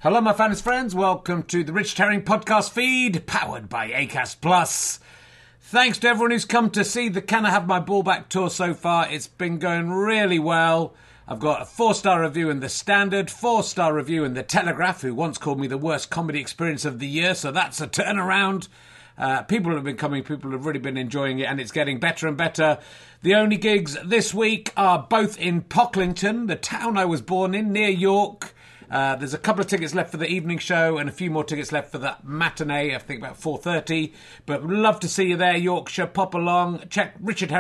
Hello, my fans friends. Welcome to the Richard Herring podcast feed, powered by Acast Plus. Thanks to everyone who's come to see the Can I Have My Ball Back tour so far. It's been going really well. I've got a 4-star review in The Standard, 4-star review in The Telegraph, who once called me the worst comedy experience of the year, so that's a turnaround. People have been coming, people have really been enjoying it, and it's getting better and better. The only gigs this week are both in Pocklington, the town I was born in, near York. There's a couple of tickets left for the evening show and a few more tickets left for that matinee, I think about 4:30. But love to see you there, Yorkshire. Pop along. Check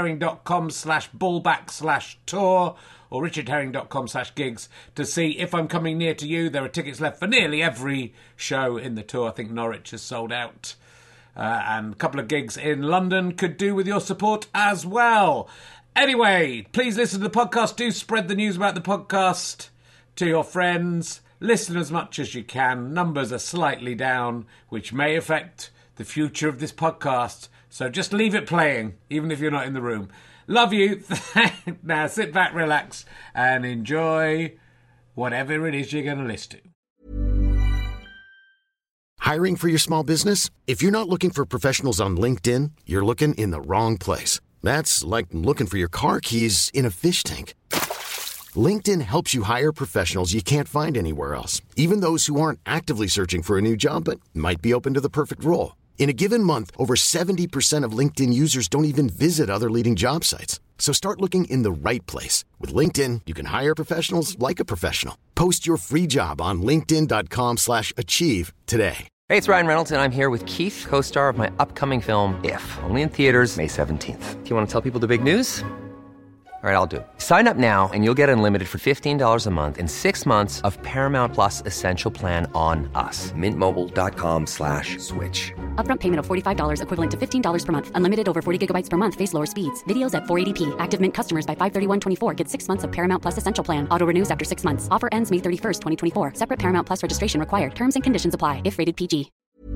richardherring.com/ballback/tour or richardherring.com/gigs to see if I'm coming near to you. There are tickets left for nearly every show in the tour. I think Norwich is sold out. And a couple of gigs in London could do with your support as well. Anyway, please listen to the podcast. Do spread the news about the podcast to your friends. Listen as much as you can. Numbers are slightly down, which may affect the future of this podcast. So just leave it playing, even if you're not in the room. Love you. Now sit back, relax, and enjoy whatever it is you're going to listen to. Hiring for your small business? If you're not looking for professionals on LinkedIn, you're looking in the wrong place. That's like looking for your car keys in a fish tank. LinkedIn helps you hire professionals you can't find anywhere else, even those who aren't actively searching for a new job but might be open to the perfect role. In a given month, over 70% of LinkedIn users don't even visit other leading job sites. So start looking in the right place. With LinkedIn, you can hire professionals like a professional. Post your free job on linkedin.com/achieve today. Hey, it's Ryan Reynolds, and I'm here with Keith, co-star of my upcoming film, If, only in theaters May 17th. Do you want to tell people the big news? All right, I'll do it. Sign up now and you'll get unlimited for $15 a month and 6 months of Paramount Plus Essential Plan on us. MintMobile.com/switch. Upfront payment of $45 equivalent to $15 per month. Unlimited over 40 gigabytes per month. Face lower speeds. Videos at 480p. Active Mint customers by 531.24 get 6 months of Paramount Plus Essential Plan. Auto renews after 6 months. Offer ends May 31st, 2024. Separate Paramount Plus registration required. Terms and conditions apply if rated PG.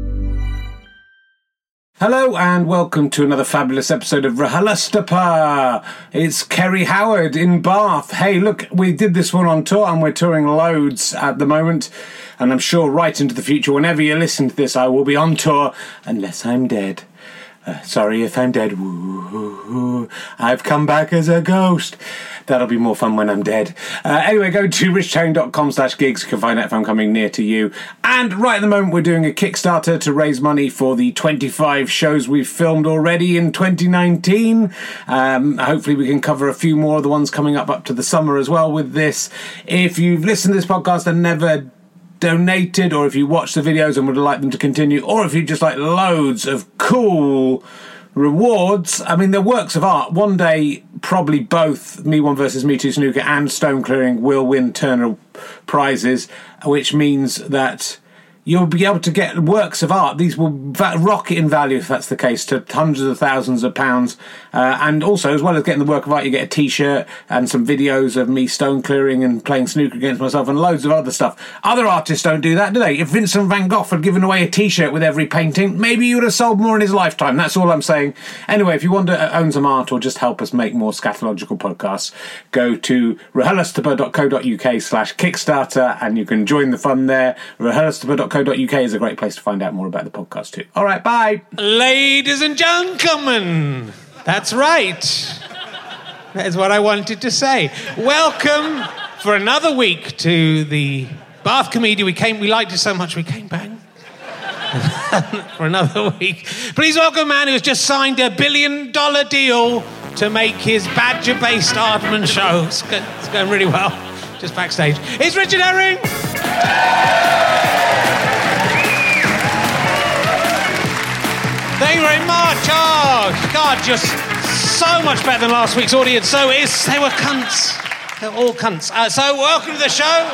Hello and welcome to another fabulous episode of RHLSTP. It's Kerry Howard in Bath. Hey, look, we did this one on tour and we're touring loads at the moment. And I'm sure right into the future, whenever you listen to this, I will be on tour unless I'm dead. Sorry if I'm dead. Woo-hoo-hoo. I've come back as a ghost. That'll be more fun when I'm dead. Anyway, go to richardherring.com/gigs. You can find out if I'm coming near to you. And right at the moment, we're doing a Kickstarter to raise money for the 25 shows we've filmed already in 2019. Hopefully we can cover a few more of the ones coming up to the summer as well with this. If you've listened to this podcast and never donated, or if you watch the videos and would like them to continue, or if you just like loads of cool rewards, I mean, they're works of art. One day, probably both Me One vs Me Two Snooker and Stone Clearing will win Turner prizes, which means that you'll be able to get works of art. These will rocket in value, if that's the case, to hundreds of thousands of pounds. And also, as well as getting the work of art, you get a T-shirt and some videos of me stone clearing and playing snooker against myself and loads of other stuff. Other artists don't do that, do they? If Vincent van Gogh had given away a T-shirt with every painting, maybe he would have sold more in his lifetime. That's all I'm saying. Anyway, if you want to own some art or just help us make more scatological podcasts, go to rhlstp.co.uk/Kickstarter and you can join the fun there. rhlstp.co.uk is a great place to find out more about the podcast too. All right, bye. Ladies and gentlemen, that's right. That is what I wanted to say. Welcome for another week to the Bath Comedian. We liked it so much we came back for another week. Please welcome a man who has just signed $1 billion deal to make his Badger-based Aardman show. It's going really well. Just backstage. It's Richard Herring. Thank you very much. Oh, God, just so much better than last week's audience. So they were cunts. They're all cunts. So welcome to the show.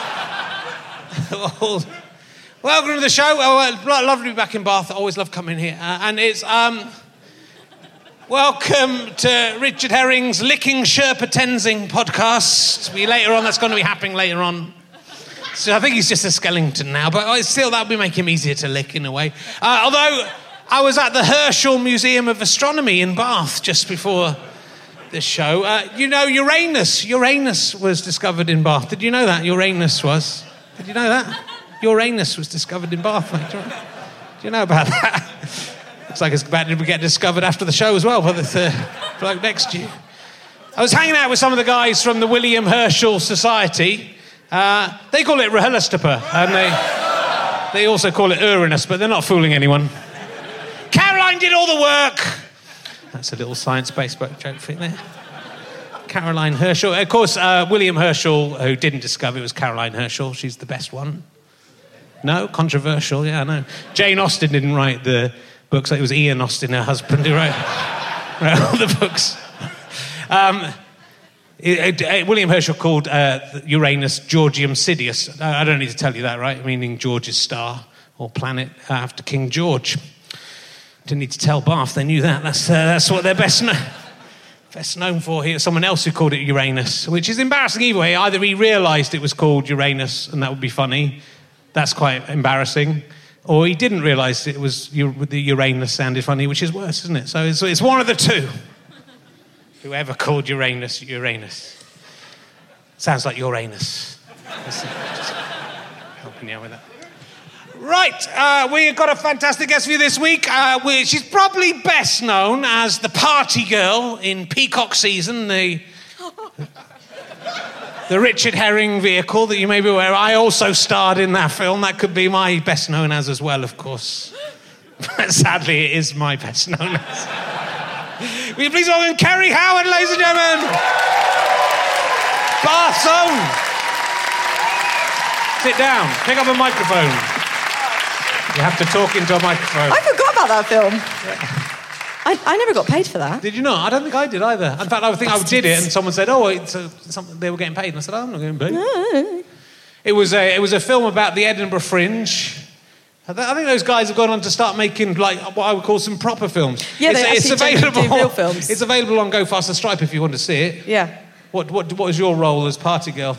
Welcome to the show. Oh, lovely to be back in Bath. I always love coming here. And it's welcome to Richard Herring's Licking Sherpa Tenzing podcast. That's going to be happening later on. So I think he's just a skeleton now, but still that would make him easier to lick in a way. Although I was at the Herschel Museum of Astronomy in Bath just before this show. Uranus was discovered in Bath. Did you know that? Uranus was. Did you know that? Uranus was discovered in Bath, mate. Do you know about that? Looks like it's about to get discovered after the show as well for the bloke next to you. I was hanging out with some of the guys from the William Herschel Society. They call it RHLSTP, and they also call it Uranus, but they're not fooling anyone. Caroline did all the work. That's a little science-based joke for you there. Caroline Herschel. Of course, William Herschel, who didn't discover it, was Caroline Herschel. She's the best one. No? Controversial, yeah, I know. Jane Austen didn't write the books. It was Ian Austen, her husband, who wrote all the books. William Herschel called Uranus Georgium Sidious. I don't need to tell you that, right? Meaning George's star or planet after King George. Didn't need to tell Bath, they knew that. That's what they're best known for here. Someone else who called it Uranus, which is embarrassing either way. Either he realised it was called Uranus and that would be funny. That's quite embarrassing. Or he didn't realise it was the Uranus sounded funny, which is worse, isn't it? So it's one of the two. Whoever called Uranus. Sounds like Uranus. Just helping you out with that. Right, we've got a fantastic guest for you this week. She's probably best known as the party girl in Peacock Season, the Richard Herring vehicle that you may be aware of. I also starred in that film. That could be my best known as well, of course. But sadly, it is my best known as. Will you please welcome Kerry Howard, ladies and gentlemen? Bath's own. Sit down. Pick up a microphone. You have to talk into a microphone. I forgot about that film. Yeah. I never got paid for that. Did you not? I don't think I did either. In fact, I think I did it, and someone said, they were getting paid. And I said, I'm not getting paid. No. It was a film about the Edinburgh Fringe. I think those guys have gone on to start making like what I would call some proper films. Yeah, it's available. Do real films. It's available on Go Faster Stripe if you want to see it. Yeah. What was your role as party girl?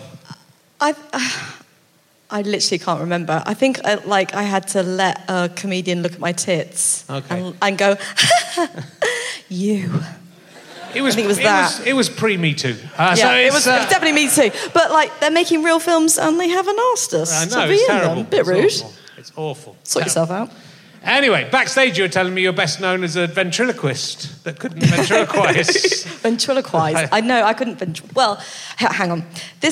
I literally can't remember. I think I had to let a comedian look at my tits and go, you. I think it was that. It was pre-Me Too. It was definitely Me Too. But like they're making real films and they haven't asked us to be in them. Bit rude. It's awful. Sort yourself out. Anyway, backstage you were telling me you're best known as a ventriloquist that couldn't ventriloquize. Ventriloquize? I know, I couldn't Well, hang on.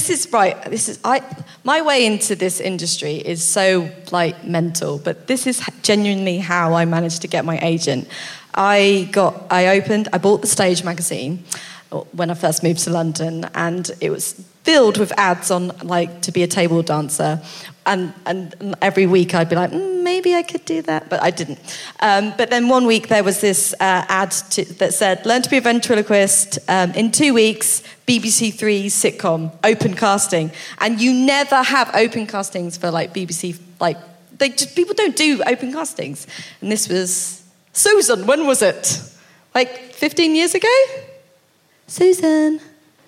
My way into this industry is so, mental, but this is genuinely how I managed to get my agent. I bought the Stage magazine when I first moved to London, and it was filled with ads on, to be a table dancer. And every week I'd be like, maybe I could do that, but I didn't. But then one week there was this ad that said, learn to be a ventriloquist in 2 weeks, BBC Three sitcom, open casting. And you never have open castings for BBC, people don't do open castings. And this was Susan, when was it? 15 years ago? Susan.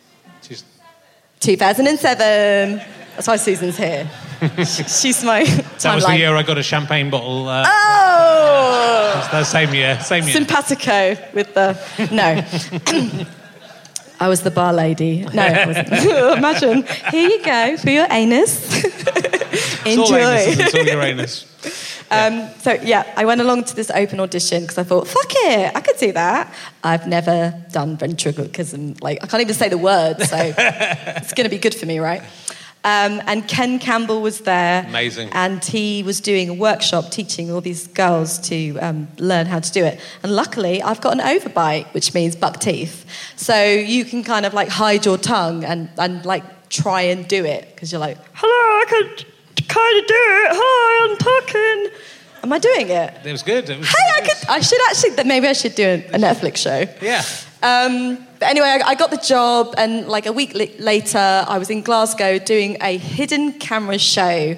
2007. That's why Susan's here. She's my timeline. That was the year I got a champagne bottle. Oh! That same year. Simpatico with the... No. I was the bar lady. No, I wasn't. Imagine. Here you go for your anus. Enjoy. It's all your anus. I went along to this open audition because I thought, fuck it, I could do that. I've never done ventriloquism. I can't even say the word, so it's going to be good for me, right? And Ken Campbell was there. Amazing. And he was doing a workshop teaching all these girls to learn how to do it. And luckily, I've got an overbite, which means buck teeth. So you can kind of hide your tongue and try and do it. Because you're like, hello, I could kind of do it. Hi, I'm talking. Am I doing it? It was good. I should actually, maybe I should do a Netflix show. Yeah. But anyway, I got the job, and a week later, I was in Glasgow doing a hidden camera show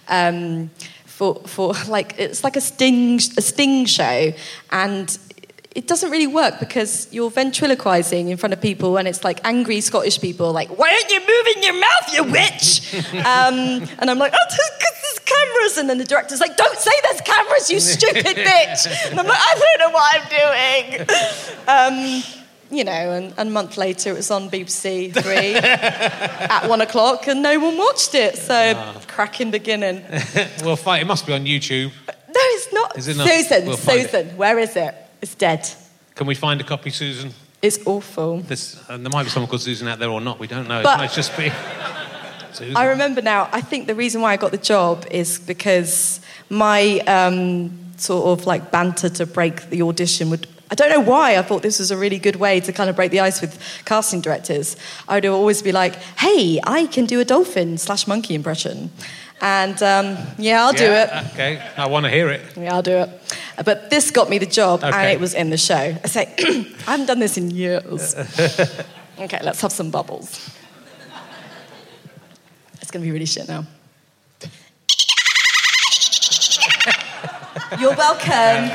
for it's like a sting show, and it doesn't really work because you're ventriloquizing in front of people, and it's angry Scottish people, why aren't you moving your mouth, you witch? And I'm like, oh, because there's cameras, and then the director's like, don't say there's cameras, you stupid bitch. And I'm like, I don't know what I'm doing. you know, and a month later it was on BBC 3 at 1 o'clock and no one watched it. So, cracking beginning. Well, fine. It must be on YouTube. No, it's not. Is it not? Susan, We'll find Susan, where is it? It's dead. Can we find a copy, Susan? It's awful. There might be someone called Susan out there or not. We don't know. But It might just be Susan. I remember now, I think the reason why I got the job is because my sort of like banter to break the audition would... I don't know why I thought this was a really good way to kind of break the ice with casting directors. I would always be like, hey, I can do a dolphin/monkey impression. And I'll do it. Okay, I want to hear it. Yeah, I'll do it. But this got me the job, and Okay. it was in the show. I say, I haven't done this in years. Okay, let's have some bubbles. It's going to be really shit now. You're welcome.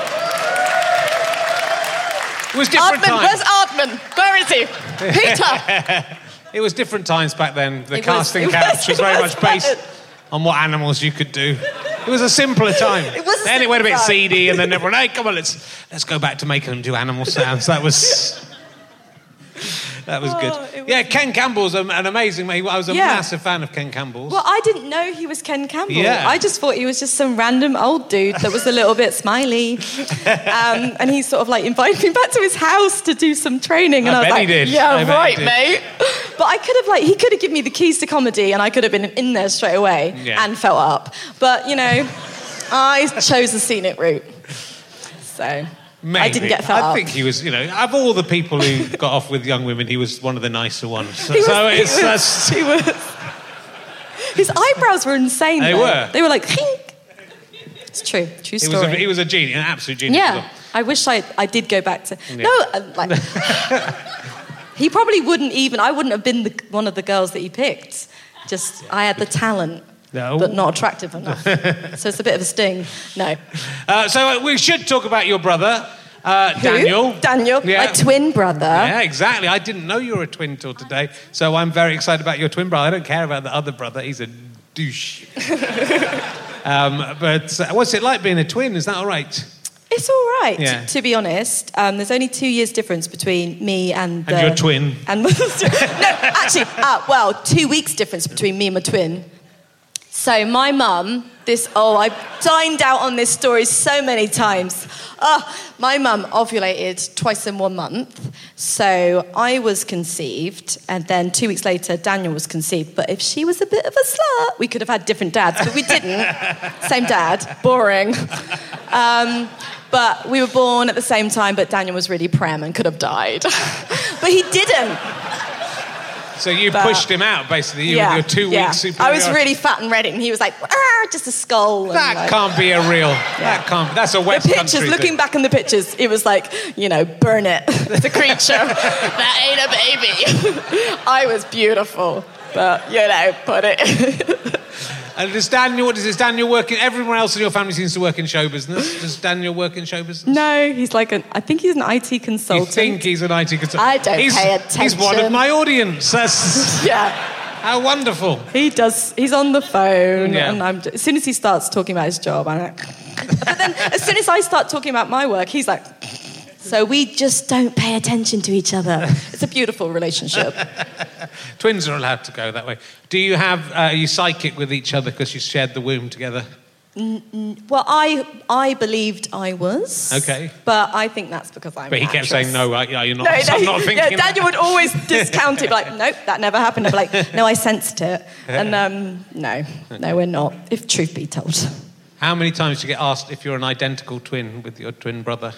It was different Aardman, where's times. Aardman? Where is he? Peter! It was different times back then. The It was- casting it couch was was- very it much was based bad. on what animals you could do. It was a simpler time. It was a Then it went a bit simpler time. seedy, and then everyone, hey, come on, let's go back to making them do animal sounds. That was good. it was- Yeah, Ken Campbell's an amazing. I was a Yeah. massive fan of Ken Campbell's. Well, I didn't know he was Ken Campbell. Yeah. I just thought he was just some random old dude that was a little bit smiley. And he sort of like invited me back to his house to do some training. And I I was bet like, he did. I yeah, bet he right, did. mate. But I could have he could have given me the keys to comedy and I could have been in there straight away and felt up. But, you know, I chose the scenic route. So... Maybe. I didn't get felt up. I think he was, of all the people who got off with young women, he was one of the nicer ones. So, He it's was. His eyebrows were insane. They though. were. They were like, hink. It's true. True story. he was a genius, an absolute genius. Yeah, I wish I did go back to... Yeah. No, he probably wouldn't even... I wouldn't have been one of the girls that he picked. Just, I had the talent, No. but not attractive enough. So it's a bit of a sting. No. So we should talk about your brother, Daniel. Who? Daniel, Yeah. my twin brother. Yeah, exactly. I didn't know you were a twin till today, so I'm very excited about your twin brother. I don't care about the other brother. He's a douche. But what's it like being a twin? Is that all right? It's all right, Yeah. to be honest. There's only 2 years difference between me and... And your twin. And no, actually, 2 weeks difference between me and my twin. So my mum, I've dined out on this story so many times. My mum ovulated twice in 1 month. So I was conceived, and then 2 weeks later, Daniel was conceived. But if she was a bit of a slut, we could have had different dads, but we didn't. Same dad, boring. But we were born at the same time, but Daniel was really prem and could have died. But he didn't. So you pushed him out, basically, with your 2 weeks superiority. I was really fat and red, and he was like, just a skull. And That can't be a real... That's a West The Country pictures, looking thing. back in the pictures, it was like, burn it. The creature. That ain't a baby. I was beautiful, but, put it... And does Daniel work in... Everyone else in your family seems to work in show business. Does Daniel work in show business? No, he's like I think he's an IT consultant. You think he's an IT consultant? I don't pay attention. He's one of my audience. That's... Yeah. How wonderful. He does. He's on the phone, Yeah. and as soon as he starts talking about his job, I'm like... But then, as soon as I start talking about my work, he's like... So we just don't pay attention to each other. It's a beautiful relationship. Twins are allowed to go that way. Do you have... are you psychic with each other because you shared the womb together? Well, I believed I was. Okay. But I think that's because I'm But he an kept actress. saying, no, you're not. No, I'm not thinking yeah, that. Daniel would always discount it, like, nope, that never happened. I'd be like, no, I sensed it. And no, we're not, if truth be told. How many times do you get asked if you're an identical twin with your twin brother?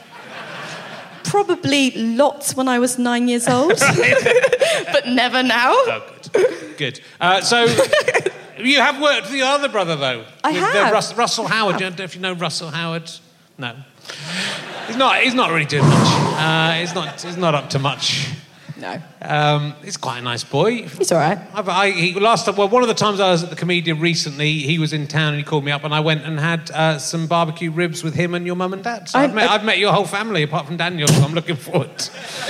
Probably lots when I was 9 years old, but never now. Oh, good. So you have worked with your other brother, though. I with, have. Russell Howard. I don't know if you know Russell Howard. No. He's not really doing much. He's not up to much. No. He's quite a nice boy. He's all right. One of the times I was at the Comedian recently, he was in town and he called me up and I went and had some barbecue ribs with him and your mum and dad. So I've met your whole family apart from Daniel, so I'm looking forward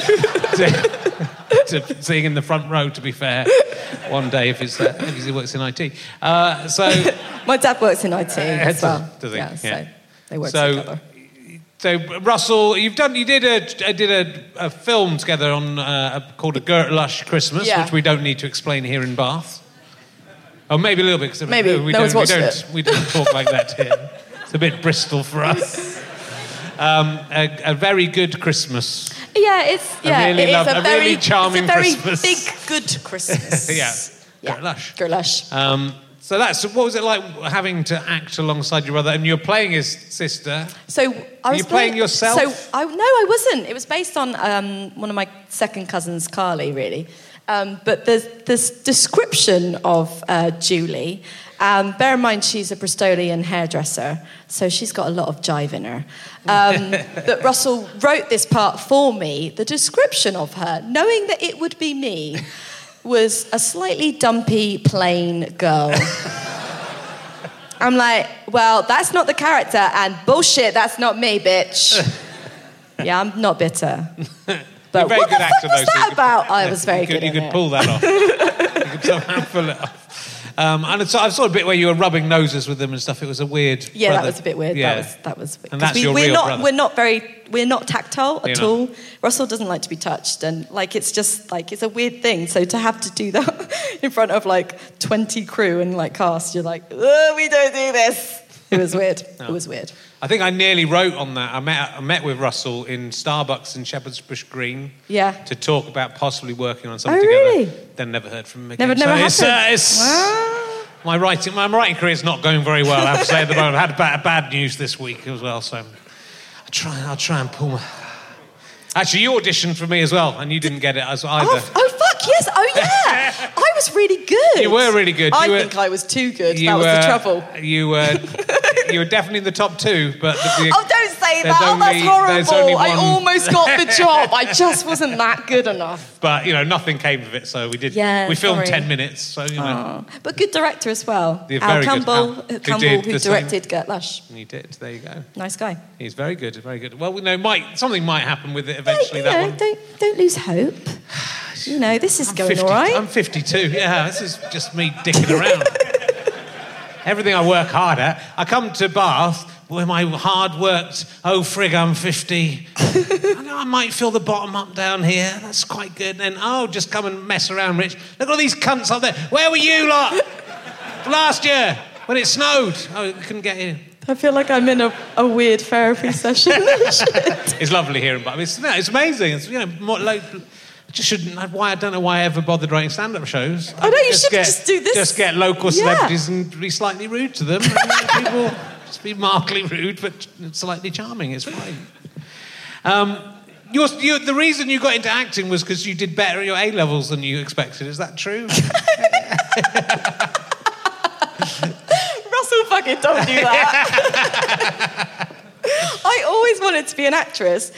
to seeing in the front row, to be fair, one day if he works in IT. My dad works in IT as well. Does he? Yeah, so they work So together. So Russell, you did a film together on called A Gert Lush Christmas, which we don't need to explain here in Bath. Oh, maybe a little bit because we don't talk like that here. It's a bit Bristol for us. A very good Christmas. Yeah, it's a very charming Christmas. Big good Christmas. Yeah. Gert Lush. Gert Lush. So what was it like having to act alongside your brother? And you're playing his sister. So I was playing yourself? No, I wasn't. It was based on one of my second cousins, Carly, really. But there's this description of Julie. Bear in mind, she's a Bristolian hairdresser, so she's got a lot of jive in her. That Russell wrote this part for me. The description of her, knowing that it would be me, was a slightly dumpy, plain girl. I'm like, well, that's not the character, and bullshit, that's not me, bitch. Yeah, I'm not bitter. But what the fuck was that about? I was very good at it. You could pull that off. You could somehow pull it off. And so I saw a bit where you were rubbing noses with them and stuff. It was a weird. Yeah, brother. that was a bit weird. Yeah. That was. And that's your real brother. We're not tactile at all. Russell doesn't like to be touched, and it's just it's a weird thing. So to have to do that in front of 20 crew and cast, you're like, oh, we don't do this. It was weird. No. It was weird. I think I nearly wrote on that. I met with Russell in Starbucks in Shepherd's Bush Green. Yeah. To talk about possibly working on something together. Really? Then never heard from him again. Never happened. My writing career is not going very well, I have to say, at the moment. I had bad news this week as well, so I'll try and pull my... Actually, you auditioned for me as well, and you didn't get it either. Oh, fuck, yes. Oh, yeah. I was really good. You were really good. I think I was too good. That was the trouble. You were definitely in the top two, but... don't say that. That's horrible. I almost got the job. I just wasn't that good enough. But, nothing came of it, so we did... Yeah, we filmed 10 minutes, so, But good director as well. Al Campbell, who directed Gert Lush. He did, there you go. Nice guy. He's very good, very good. Well, something might happen with it eventually, Don't lose hope. This is going all right. I'm 52, this is just me dicking around. Everything I work hard at. I come to Bath where my hard-worked, oh, frig, I'm 50. I might fill the bottom up down here. That's quite good. And then, just come and mess around, Rich. Look at all these cunts up there. Where were you lot last year when it snowed? Oh, we couldn't get in. I feel like I'm in a weird therapy session. It's lovely here in Bath. It's amazing. It's, I don't know why I ever bothered writing stand-up shows. I know, you should just do this. Just get local celebrities and be slightly rude to them. And people just be mildly rude, but slightly charming. It's fine. The reason you got into acting was because you did better at your A-levels than you expected. Is that true? Russell, fucking don't do that. I always wanted to be an actress,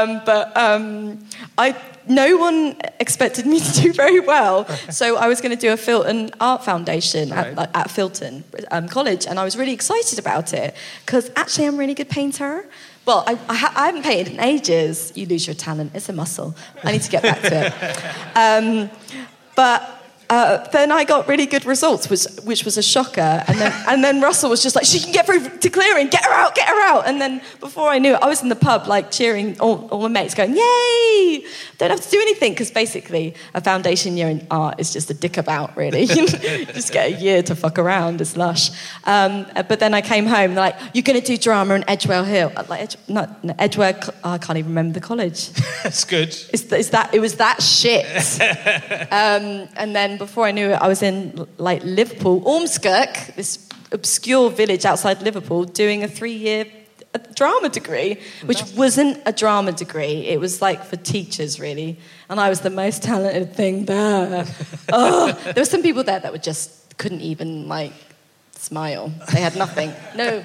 but no one expected me to do very well. So I was going to do a Filton Art Foundation at Filton College, and I was really excited about it because actually I'm a really good painter. Well, I haven't painted in ages. You lose your talent. It's a muscle. I need to get back to it. But then I got really good results, which was a shocker. And then Russell was just like, she can get through to clearing, get her out. And then before I knew it, I was in the pub cheering all my mates going, yay! Don't have to do anything, because basically a foundation year in art is just a dick about, really. You just get a year to fuck around, it's lush. But then I came home, they're like, you're going to do drama in Edgware Hill. Edgware, I can't even remember the college. That's good. It was that shit. And then before I knew it, I was in Liverpool, Ormskirk, this obscure village outside Liverpool, doing a 3-year drama degree, which wasn't a drama degree. It was for teachers, really. And I was the most talented thing there. There were some people there that couldn't even smile. They had nothing. No.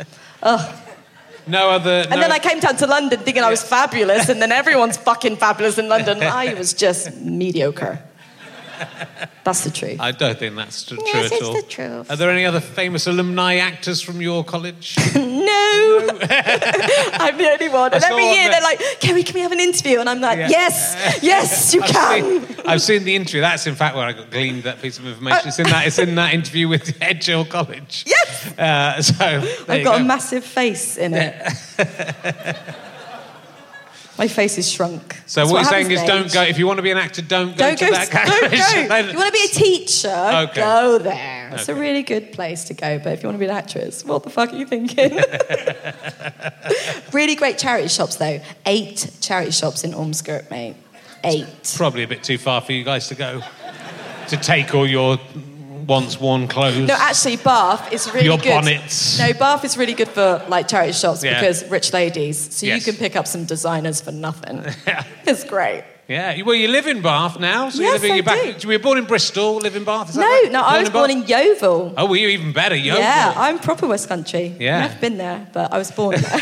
No other... And then I came down to London thinking I was fabulous, and then everyone's fucking fabulous in London. I was just mediocre. That's the truth. I don't think that's true Yes, at it's all. the truth. Are there any other famous alumni actors from your college? No. I'm the only one. And I every saw year that- they're like, Kerry, can we have an interview? And I'm like, Yeah. yes, you can. I've seen the interview. That's in fact where I got gleaned that piece of information. It's in that interview with Edgehill College. Yes. So there I've you got go. a massive face in it. My face is shrunk. So That's what you're saying happens is at don't age. go, if you want to be an actor, don't go Don't to go. that kind Don't of go. You want to be a teacher? Okay. Go there. It's a Okay. really good place to go. But if you want to be an actress, what the fuck are you thinking? Really great charity shops, though. 8 charity shops in Ormskirk, mate. 8. Probably a bit too far for you guys to go. To take all your once worn clothes. No, actually, Bath is really Your good. bonnets. No, Bath is really good for like charity shops Yeah. because rich ladies. So Yes. you can pick up some designers for nothing. It's great. Yeah, well, you live in Bath now, so Yes, you're I back. do. You were born in Bristol, live in Bath. Is that No, right? no, I was born in Yeovil. Oh, were you even better, Yeovil? Yeah, I'm proper West Country. Yeah. I've never been there, but I was born there.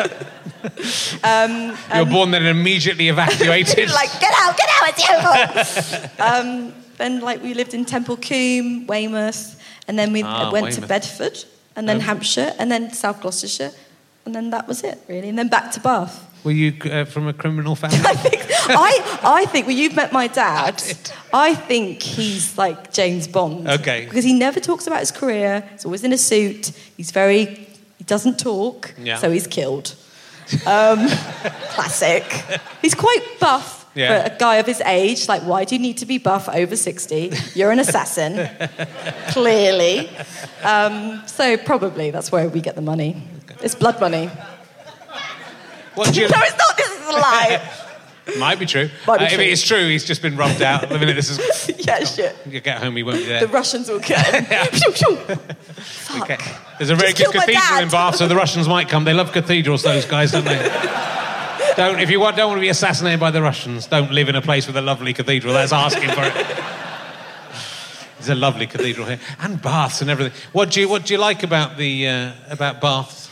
You were born there and immediately evacuated. Like, get out, it's Yeovil. Then, like, we lived in Temple Combe, Weymouth, and then we went to Weymouth. Bedford, and then Hampshire, and then South Gloucestershire, and then that was it, really. And then back to Bath. Were you from a criminal family? I think, well, you've met my dad. I did. I think he's like James Bond. Okay. Because he never talks about his career. He's always in a suit. He doesn't talk. Yeah. So he's killed. Classic. He's quite buff Yeah. for a guy of his age. Like, why do you need to be buff over 60? You're an assassin. Clearly. So probably that's where we get the money. It's blood money. What do you... No, it's not. This is a lie. Might be true. Might be If true. it is true, he's just been rubbed out. The minute this is... Yeah, shit. You get home, he won't be there. The Russians will get him. Pew, pew. Fuck. Okay. There's a very Just good killed my cathedral dad. in Bath, so the Russians might come. They love cathedrals, those guys, don't they? If you don't want to be assassinated by the Russians, don't live in a place with a lovely cathedral. That's asking for it. There's a lovely cathedral here, and baths and everything. What do you like about about Bath?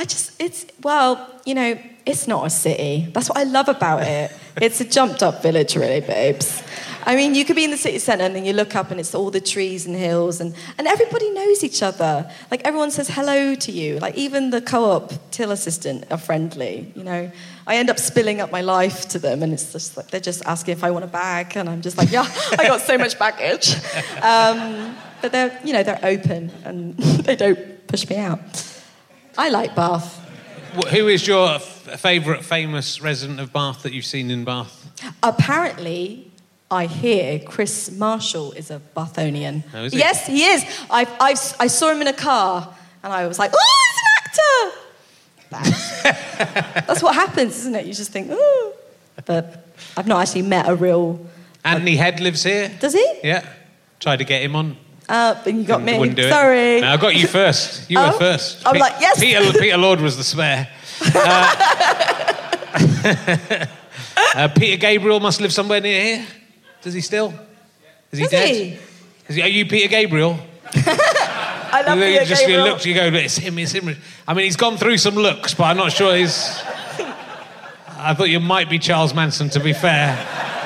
It's not a city. That's what I love about it. It's a jumped up village, really, babes. I mean, you could be in the city centre and then you look up and it's all the trees and hills and everybody knows each other. Like, everyone says hello to you. Like, even the co-op till assistant are friendly, you know. I end up spilling up my life to them and it's just like, they're just asking if I want a bag and I'm just like, yeah, I got so much baggage. But they're open and they don't push me out. I like Bath. Who is your favourite famous resident of Bath that you've seen in Bath? Apparently, I hear Chris Marshall is a Bathonian. Oh, is he? Yes, he is. I saw him in a car, and I was like, "Oh, he's an actor." That's what happens, isn't it? You just think, "Oh," but I've not actually met a real. Anthony Head lives here. Does he? Yeah. Tried to get him on. But you got me. Wouldn't do it. Sorry. No, I got you first. You were first. I'm like, yes. Peter Lord was the spare. Peter Gabriel must live somewhere near here. Does he still? Is he Does dead? he? Are you Peter Gabriel? I love Peter Just Gabriel. look, you go, it's him. I mean, he's gone through some looks, but I'm not sure he's... I thought you might be Charles Manson, to be fair.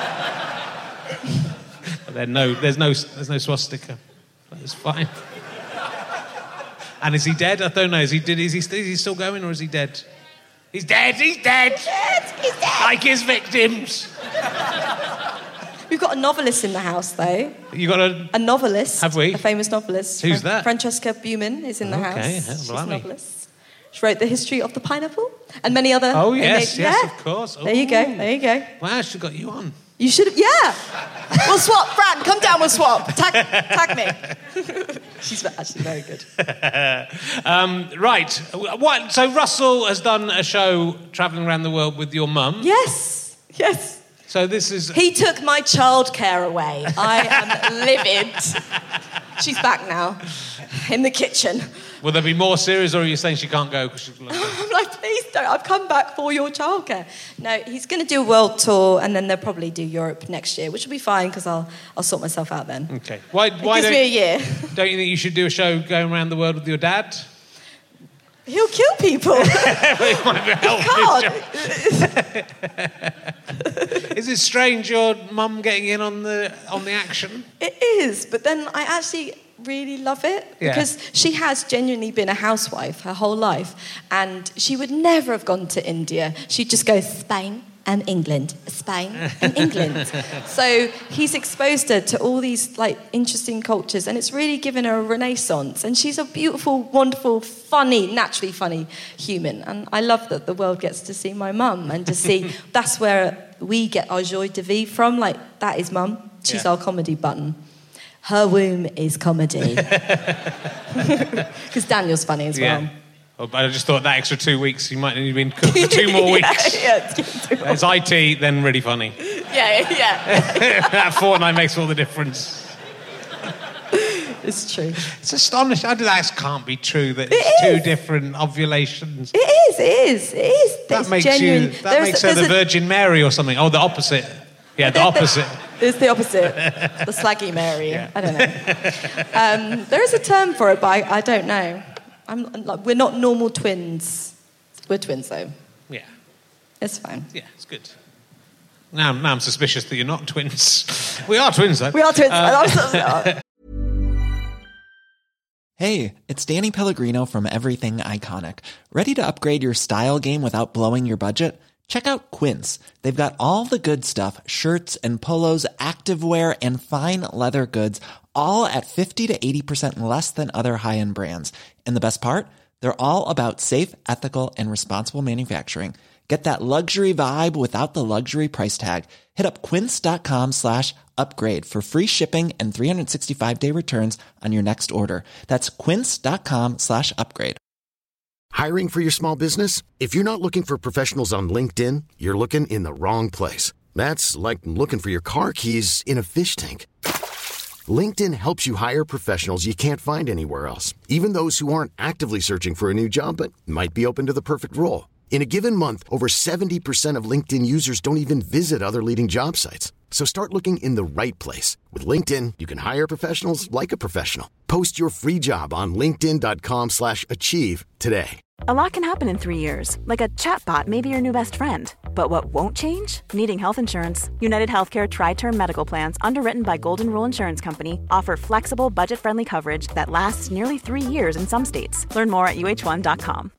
But there's no swastika. That's fine. And is he dead? I don't know. Is he still going, or is he dead? He's dead. He's dead. He's dead. Like his victims. We've got a novelist in the house, though. You got a... A novelist. Have we? A famous novelist. Who's that? Francesca Buman is in the house. Okay, She's a blimey. novelist. She wrote The History of the Pineapple and many other... Oh, yes, Yeah. of course. There you go, there you go. Wow, she got you on. You should have... Yeah! We'll swap. Fran, come down, we'll swap. Tag me. She's actually very good. Right. So Russell has done a show travelling around the world with your mum. Yes. So this is... He took my childcare away. I am livid. She's back now, in the kitchen. Will there be more series, or are you saying she can't go? 'Cause she's... I'm like, please don't. I've come back for your childcare. No, he's going to do a world tour, and then they'll probably do Europe next year, which will be fine because I'll sort myself out then. Okay. Why It gives me a year. Don't you think you should do a show going around the world with your dad? He'll kill people. It might be helpful. Is it strange your mum getting in on the action? It is, but then I actually really love it because she has genuinely been a housewife her whole life, and she would never have gone to India. She'd just go Spain and England, Spain and England. So he's exposed her to all these like interesting cultures, and it's really given her a renaissance. And she's a beautiful, wonderful, funny, naturally funny human. And I love that the world gets to see my mum and to see that's where we get our joie de vivre from. Like, that is mum. She's our comedy button. Her womb is comedy. Because Daniel's funny as well. Well, I just thought that extra 2 weeks, you might have been cooked for 2 more weeks. It's IT, then really funny. That fortnight makes all the difference. It's true. It's astonishing. That can't be true, that it's two different ovulations. It is. That makes her the Virgin Mary or something. Oh, the opposite. Yeah, the opposite. It's the opposite. The slaggy Mary. Yeah. I don't know. There is a term for it, but I don't know. We're not normal twins. We're twins, though. Yeah. It's fine. Yeah, it's good. Now I'm suspicious that you're not twins. We are twins, though. We are twins. Hey, it's Danny Pellegrino from Everything Iconic. Ready to upgrade your style game without blowing your budget? Check out Quince. They've got all the good stuff, shirts and polos, activewear, and fine leather goods, all at 50 to 80% less than other high-end brands. And the best part? They're all about safe, ethical, and responsible manufacturing. Get that luxury vibe without the luxury price tag. Hit up quince.com/upgrade for free shipping and 365-day returns on your next order. That's quince.com/upgrade. Hiring for your small business? If you're not looking for professionals on LinkedIn, you're looking in the wrong place. That's like looking for your car keys in a fish tank. LinkedIn helps you hire professionals you can't find anywhere else, even those who aren't actively searching for a new job but might be open to the perfect role. In a given month, over 70% of LinkedIn users don't even visit other leading job sites. So start looking in the right place. With LinkedIn, you can hire professionals like a professional. Post your free job on linkedin.com/achieve today. A lot can happen in 3 years, like a chatbot may be your new best friend. But what won't change? Needing health insurance. United Healthcare Tri-Term Medical Plans, underwritten by Golden Rule Insurance Company, offer flexible, budget-friendly coverage that lasts nearly 3 years in some states. Learn more at UH1.com.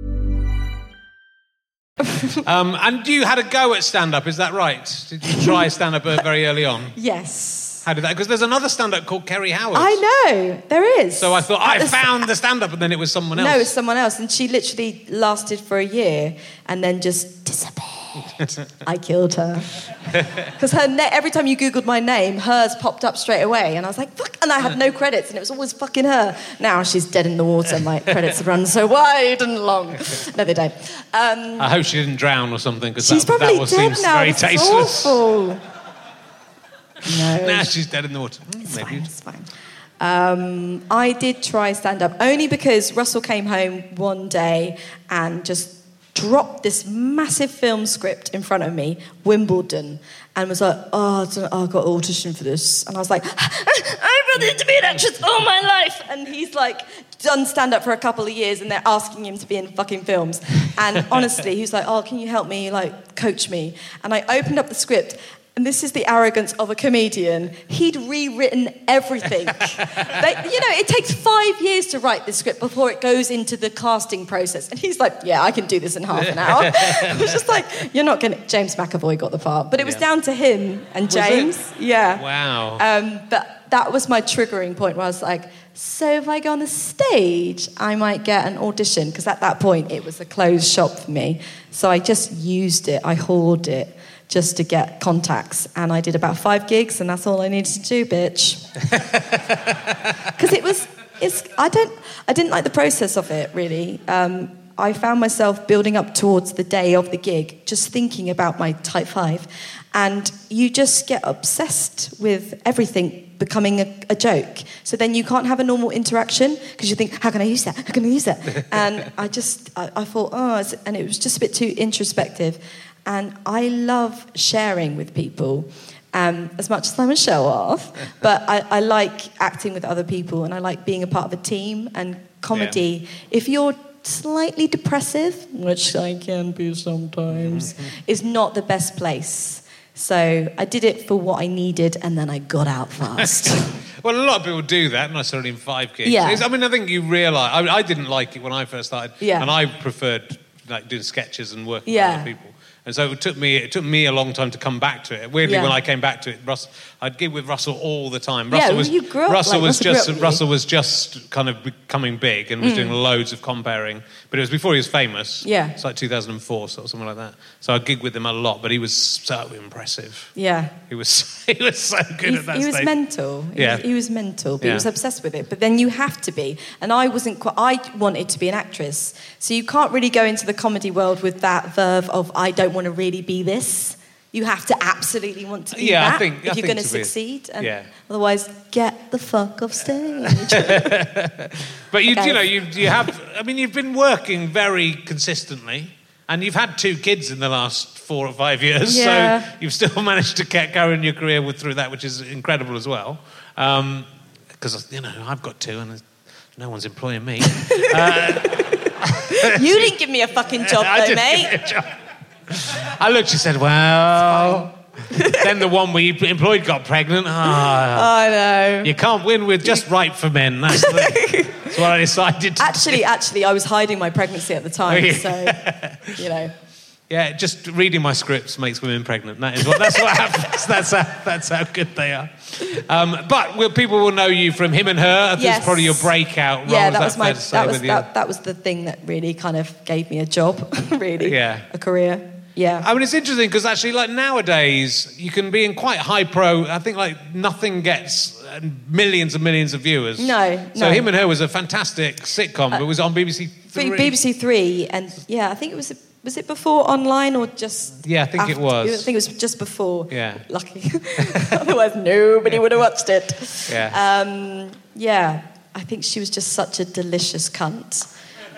And you had a go at stand-up, is that right? Did you try stand-up very early on? Yes. How did that? Because there's another stand-up called Kerry Howard. I know, there is. So I thought, I found the stand-up, and then it was someone else. No, it was someone else, and she literally lasted for a year and then just disappeared. I killed her. Because every time you Googled my name, hers popped up straight away, and I was like, fuck, and I had no credits, and it was always fucking her. Now she's dead in the water, my credits run so wide and long. No, they don't. I hope she didn't drown or something, because that seems now. very tasteless. Awful. No. Now she's dead in the water. It's fine. I did try stand-up only because Russell came home one day and just dropped this massive film script in front of me, Wimbledon, and was like, I've got to audition for this. And I was like, I've wanted to be an actress all my life. And he's like done stand-up for a couple of years and they're asking him to be in fucking films. And honestly, he was like, can you help me, coach me? And I opened up the script. And this is the arrogance of a comedian. He'd rewritten everything. It takes 5 years to write this script before it goes into the casting process. And he's like, yeah, I can do this in half an hour. I was just like, you're not going to... James McAvoy got the part. But it was down to him and James. Yeah. Wow. But that was my triggering point where I was like, so if I go on the stage, I might get an audition. Because at that point, it was a closed shop for me. So I just used it. I hoarded it. Just to get contacts, and I did about 5 gigs, and that's all I needed to do, bitch. Because I didn't like the process of it, really. I found myself building up towards the day of the gig, just thinking about my type 5, and you just get obsessed with everything becoming a joke. So then you can't have a normal interaction, because you think, how can I use that? How can I use that? And I thought, and it was just a bit too introspective. And I love sharing with people, as much as I'm a show-off. But I like acting with other people, and I like being a part of a team. And comedy, if you're slightly depressive, which I can be sometimes, is not the best place. So I did it for what I needed, and then I got out fast. Well, a lot of people do that, not necessarily in 5 gigs. Yeah. I mean, I think you realise... I didn't like it when I first started, and I preferred like doing sketches and working with other people. And so it took me a long time to come back to it. Weirdly, when I came back to it, I'd gig with Russell all the time. You grew up. Russell was just kind of becoming big and was doing loads of comparing. But it was before he was famous. Yeah, it's like 2004 or something like that. So I gigged with him a lot. But he was so impressive. Yeah, he was so good at that stage. He was mental. He was mental, but he was obsessed with it. But then you have to be. And I wanted to be an actress, so you can't really go into the comedy world with that verve of I don't want to really be this. You have to absolutely want to be that if you're going to succeed. And otherwise, get the fuck off stage. But you have. I mean, you've been working very consistently, and you've had 2 kids in the last 4 or 5 years. So you've still managed to carry on your career through that, which is incredible as well. Because I've got 2, and no one's employing me. You didn't give me a fucking job, though, mate. I looked, she said, well... Then the one we employed got pregnant. I know. You can't win with just right for men. That's what I decided to do. Actually, I was hiding my pregnancy at the time, so, Yeah, just reading my scripts makes women pregnant. That's what happens. That's how good they are. But people will know you from Him and Her. That's probably your breakout role. Yeah, that was the thing that really kind of gave me a job, really. Yeah. A career. Yeah. I mean, it's interesting because actually, like nowadays, you can be in quite high pro. I think like nothing gets millions and millions of viewers. No. So Him and Her was a fantastic sitcom. It was on BBC 3. BBC 3, and I think it was. Was it before online or just... Yeah, I think after? It was. I think it was just before. Yeah. Lucky. Otherwise, nobody would have watched it. Yeah. I think she was just such a delicious cunt.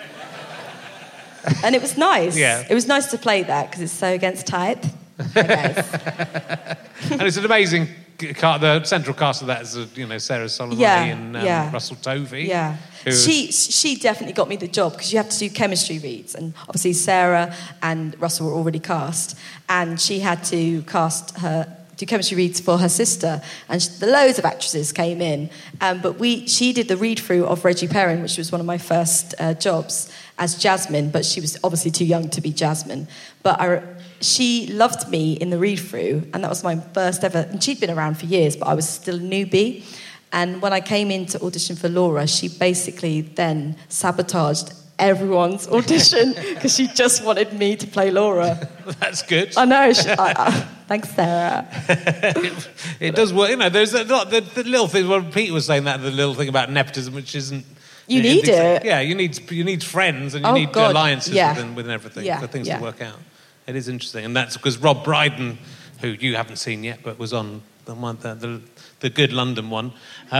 And it was nice. Yeah. It was nice to play that because it's so against type. And it's an amazing... The central cast of that is, Sarah Solomon and Russell Tovey. Yeah. She definitely got me the job because you have to do chemistry reads, and obviously Sarah and Russell were already cast, and she had to do chemistry reads for her sister, and loads of actresses came in, but she did the read through of Reggie Perrin, which was one of my first jobs as Jasmine, but she was obviously too young to be Jasmine, but she loved me in the read-through, and that was my first ever... And she'd been around for years, but I was still a newbie. And when I came in to audition for Laura, she basically then sabotaged everyone's audition because she just wanted me to play Laura. That's good. I know. Thanks, Sarah. It does work. There's a lot... The little things... Well, Peter was saying that, the little thing about nepotism, which isn't... You need it. Yeah, you need friends and you need alliances within everything for things to work out. It is interesting, and that's because Rob Brydon, who you haven't seen yet, but was on the good London one.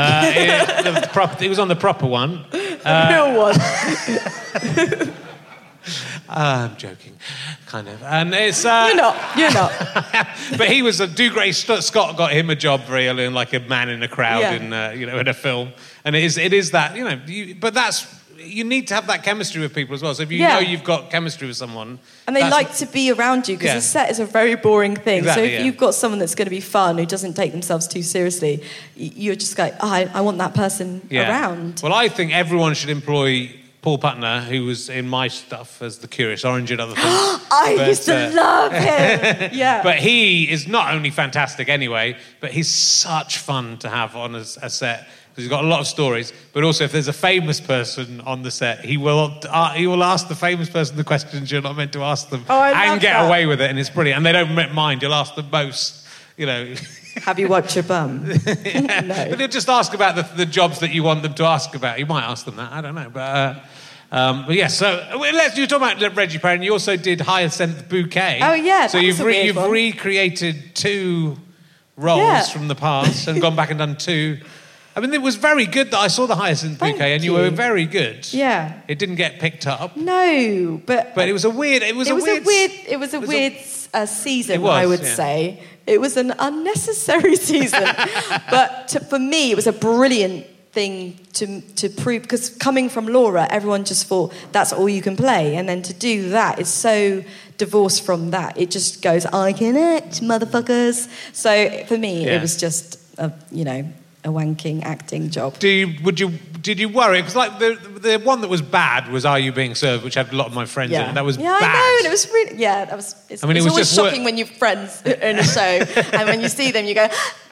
He was on the proper one. Real one. I'm joking, kind of. And it's you're not. But he was Dougray Scott got him a job very early, like a man in a crowd in a film. And it is that but that's. You need to have that chemistry with people as well. So if you know you've got chemistry with someone... And they like to be around you, because a set is a very boring thing. Exactly, so if you've got someone that's going to be fun, who doesn't take themselves too seriously, you're just like, I want that person around. Well, I think everyone should employ Paul Putner, who was in my stuff as the Curious Orange and other things. I used to love him! Yeah. But he is not only fantastic anyway, but he's such fun to have on a set. He's got a lot of stories, but also if there's a famous person on the set, he will ask the famous person the questions you're not meant to ask them, and get away with it, and it's brilliant. And they don't mind. You'll ask them most, Have you wiped your bum? No. But they'll just ask about the jobs that you want them to ask about. You might ask them that. I don't know, but yeah. So you're talking about Reggie Perrin. You also did Hyacinth Bouquet. Oh yeah. So you've recreated 2 roles from the past and gone back and done 2. I mean, it was very good that I saw the Hyacinth Bouquet, and you were very good. Yeah. It didn't get picked up. No, but it was a weird. It was a weird season. I would say it was an unnecessary season, but for me, it was a brilliant thing to prove, because coming from Laura, everyone just thought that's all you can play, and then to do that is so divorced from that. It just goes, I can act, motherfuckers. So for me, it was just a wanking acting job. Did you worry? Because like the one that was bad was Are You Being Served, which had a lot of my friends in it. That was bad. I know, and it was really It's always just shocking when you're friends in a show, and when you see them, you go,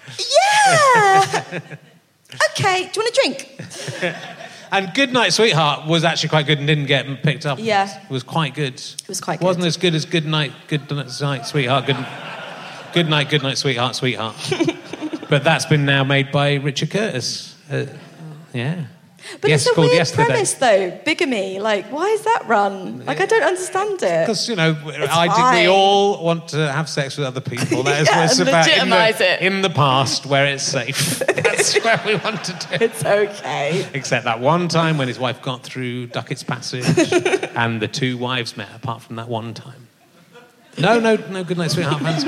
yeah. Okay, do you want a drink? And Goodnight Sweetheart was actually quite good and didn't get picked up. Yeah. It was quite good. It was quite good. Wasn't as good as Goodnight Sweetheart. Good night, sweetheart. But that's been now made by Richard Curtis. Yeah. But yes, it's a weird Yesterday. premise, though. Bigamy. Like, why is that run? Like, I don't understand it. Because, we all want to have sex with other people. That is what it's about. Legitimise it. In the past, where it's safe. That's where we want to do it. It's okay. Except that one time when his wife got through Duckett's Passage and the two wives met apart from that one time. No, Goodnight Sweetheart fans.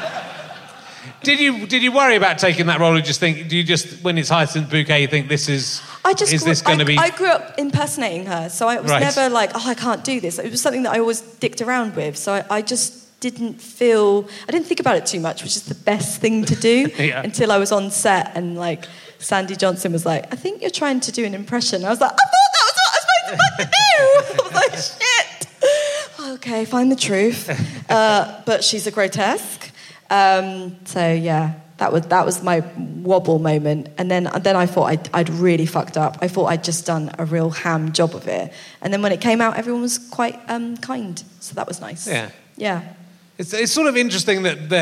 Did you worry about taking that role, or do you just when it's Hyacinth Bouquet, you think this is... I grew up impersonating her, so I was never like, I can't do this. It was something that I always dicked around with, so I just didn't think about it too much, which is the best thing to do, until I was on set and like Sandy Johnson was like, I think you're trying to do an impression. I was like, I thought that was what I was supposed to do. I was like, shit. Okay, find the truth. But she's a grotesque. So yeah, that was my wobble moment, and then I thought I'd really fucked up. I thought I'd just done a real ham job of it, and then when it came out, everyone was quite kind, so that was nice. Yeah. It's sort of interesting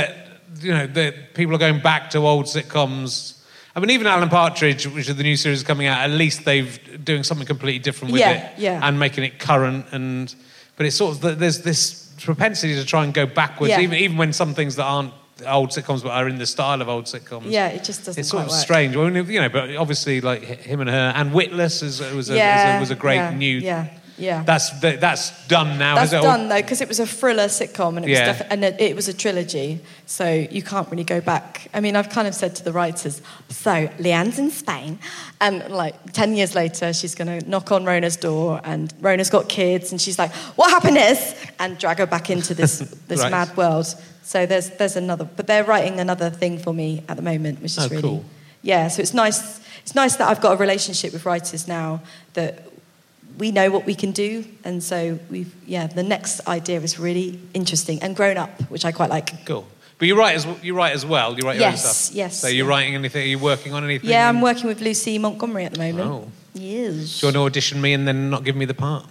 that people are going back to old sitcoms. I mean, even Alan Partridge, which is the new series coming out, at least they're doing something completely different with it, and making it current. But it's sort of there's this propensity to try and go backwards, even when some things that aren't old sitcoms but are in the style of old sitcoms. Yeah, it just doesn't. It's sort of work. strange. Well, but obviously, like him and her, and Witless was a great new. Yeah. That's done now. That's done though, because it was a thriller sitcom, and it was a trilogy, so you can't really go back. I mean, I've kind of said to the writers, so Leanne's in Spain, and like 10 years later, she's going to knock on Rona's door, and Rona's got kids, and she's like, "What happened is?" and drag her back into this Right. mad world. So there's another, but they're writing another thing for me at the moment, which is really cool. Yeah. So it's nice. It's nice that I've got a relationship with writers now that we know what we can do, and so the next idea is really interesting and grown up, which I quite like. Cool. But you write as well. You write your own stuff. Yes. So you're writing anything? Are you working on anything? Yeah, I'm working with Lucy Montgomery at the moment. Oh. Yes. Do you want to audition me and then not give me the part?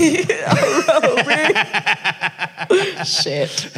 Shit.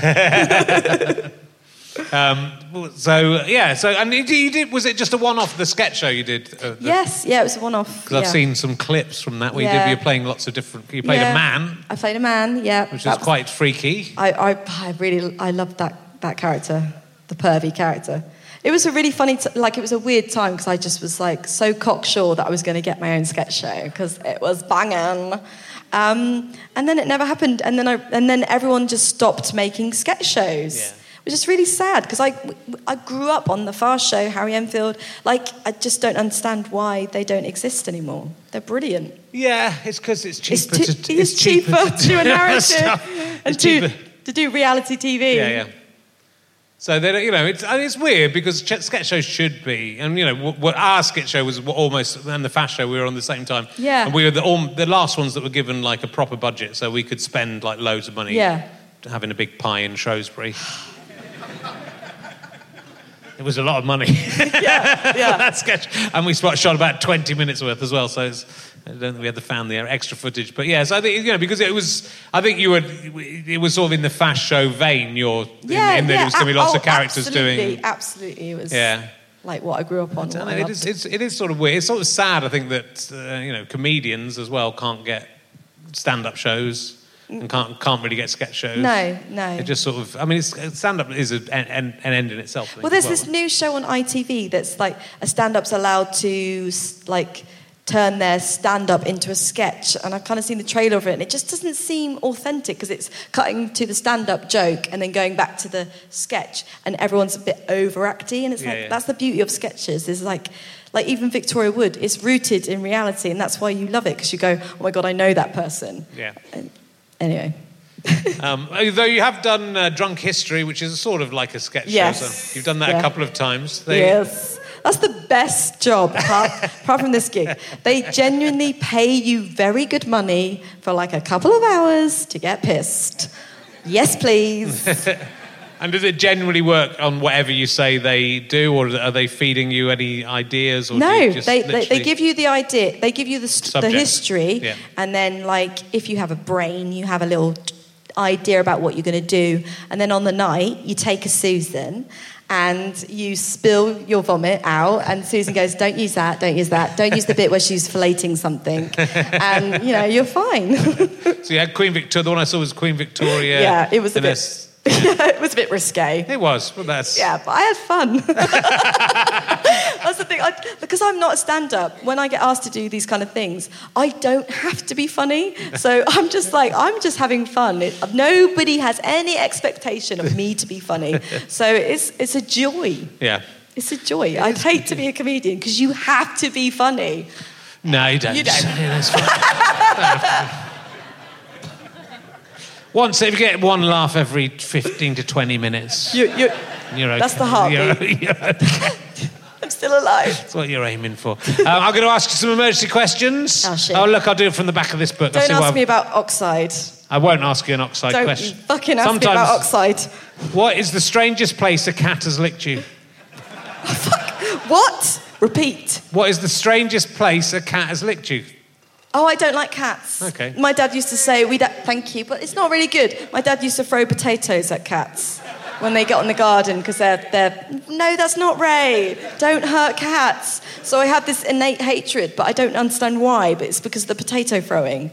And you did. Was it just a one-off? The sketch show you did? Yes, it was a one-off. Because I've seen some clips from that where you're playing lots of different. You played a man. I played a man. Yeah, which was quite freaky. I loved that character, the pervy character. It was a really funny, it was a weird time because I just was like so cocksure that I was going to get my own sketch show because it was banging. And then it never happened, and then everyone just stopped making sketch shows. Yeah. Which is really sad because I grew up on the Fast Show, Harry Enfield. Like, I just don't understand why they don't exist anymore. They're brilliant. Yeah, it's because it's cheaper. It's cheaper to do a narrative and to do reality TV. Yeah. So it's weird because sketch shows should be, and what our sketch show was almost, and the Fast Show we were on the same time. Yeah. And we were the last ones that were given like a proper budget, so we could spend like loads of money. Yeah. Having a big pie in Shrewsbury. It was a lot of money. Yeah. That sketch. And we shot about 20 minutes worth as well, so I don't think we had found the extra footage. But yeah, so I think, because it was sort of in the Fast Show vein, in that it was going to be lots of characters doing... Absolutely, it was like what I grew up on. It is sort of weird. It's sort of sad, I think, that, comedians as well can't get stand-up shows. And can't really get sketch shows. No. It just sort of... stand-up is an end in itself. Well, there's this new show on ITV that's like a stand-up's allowed to, like, turn their stand-up into a sketch, and I've kind of seen the trailer of it, and it just doesn't seem authentic because it's cutting to the stand-up joke and then going back to the sketch, and everyone's a bit overacty, and it's that's the beauty of sketches. Is like even Victoria Wood, it's rooted in reality, and that's why you love it, because you go, oh my God, I know that person. Yeah. Anyway. Though you have done Drunk History, which is sort of like a sketch show. So you've done that a couple of times. Yes. That's the best job, apart from this gig. They genuinely pay you very good money for like a couple of hours to get pissed. Yes, please. And does it generally work on whatever you say they do, or are they feeding you any ideas? Or no, do you just they give you the idea. They give you the history, and then like if you have a brain, you have a little idea about what you're going to do, and then on the night you take a Susan and you spill your vomit out, and Susan goes, don't use that, don't use the bit where she's filleting something, and you're fine. So you had Queen Victoria. The one I saw was Queen Victoria. Yeah, it was a bit. It was a bit risque. It was, but that's... Yeah, but I had fun. That's the thing. Because I'm not a stand-up, when I get asked to do these kind of things, I don't have to be funny. So I'm just having fun. Nobody has any expectation of me to be funny. So it's a joy. Yeah. It's a joy. I'd hate to be a comedian because you have to be funny. No, you don't. You don't. Yeah, that's fine. Once, if you get one laugh every 15 to 20 minutes, you're okay. That's the heartbeat. You're okay. I'm still alive. That's what you're aiming for. I'm going to ask you some emergency questions. Oh, shit. Oh, look, I'll do it from the back of this book. Don't ask me about oxide. I won't ask you an oxide question. Don't fucking ask me about oxide. What is the strangest place a cat has licked you? What? Repeat. What is the strangest place a cat has licked you? Oh, I don't like cats. Okay. My dad used to say, thank you, but it's not really good. My dad used to throw potatoes at cats when they get on the garden because they're, no, that's not Ray. Don't hurt cats. So I had this innate hatred, but I don't understand why, but it's because of the potato throwing.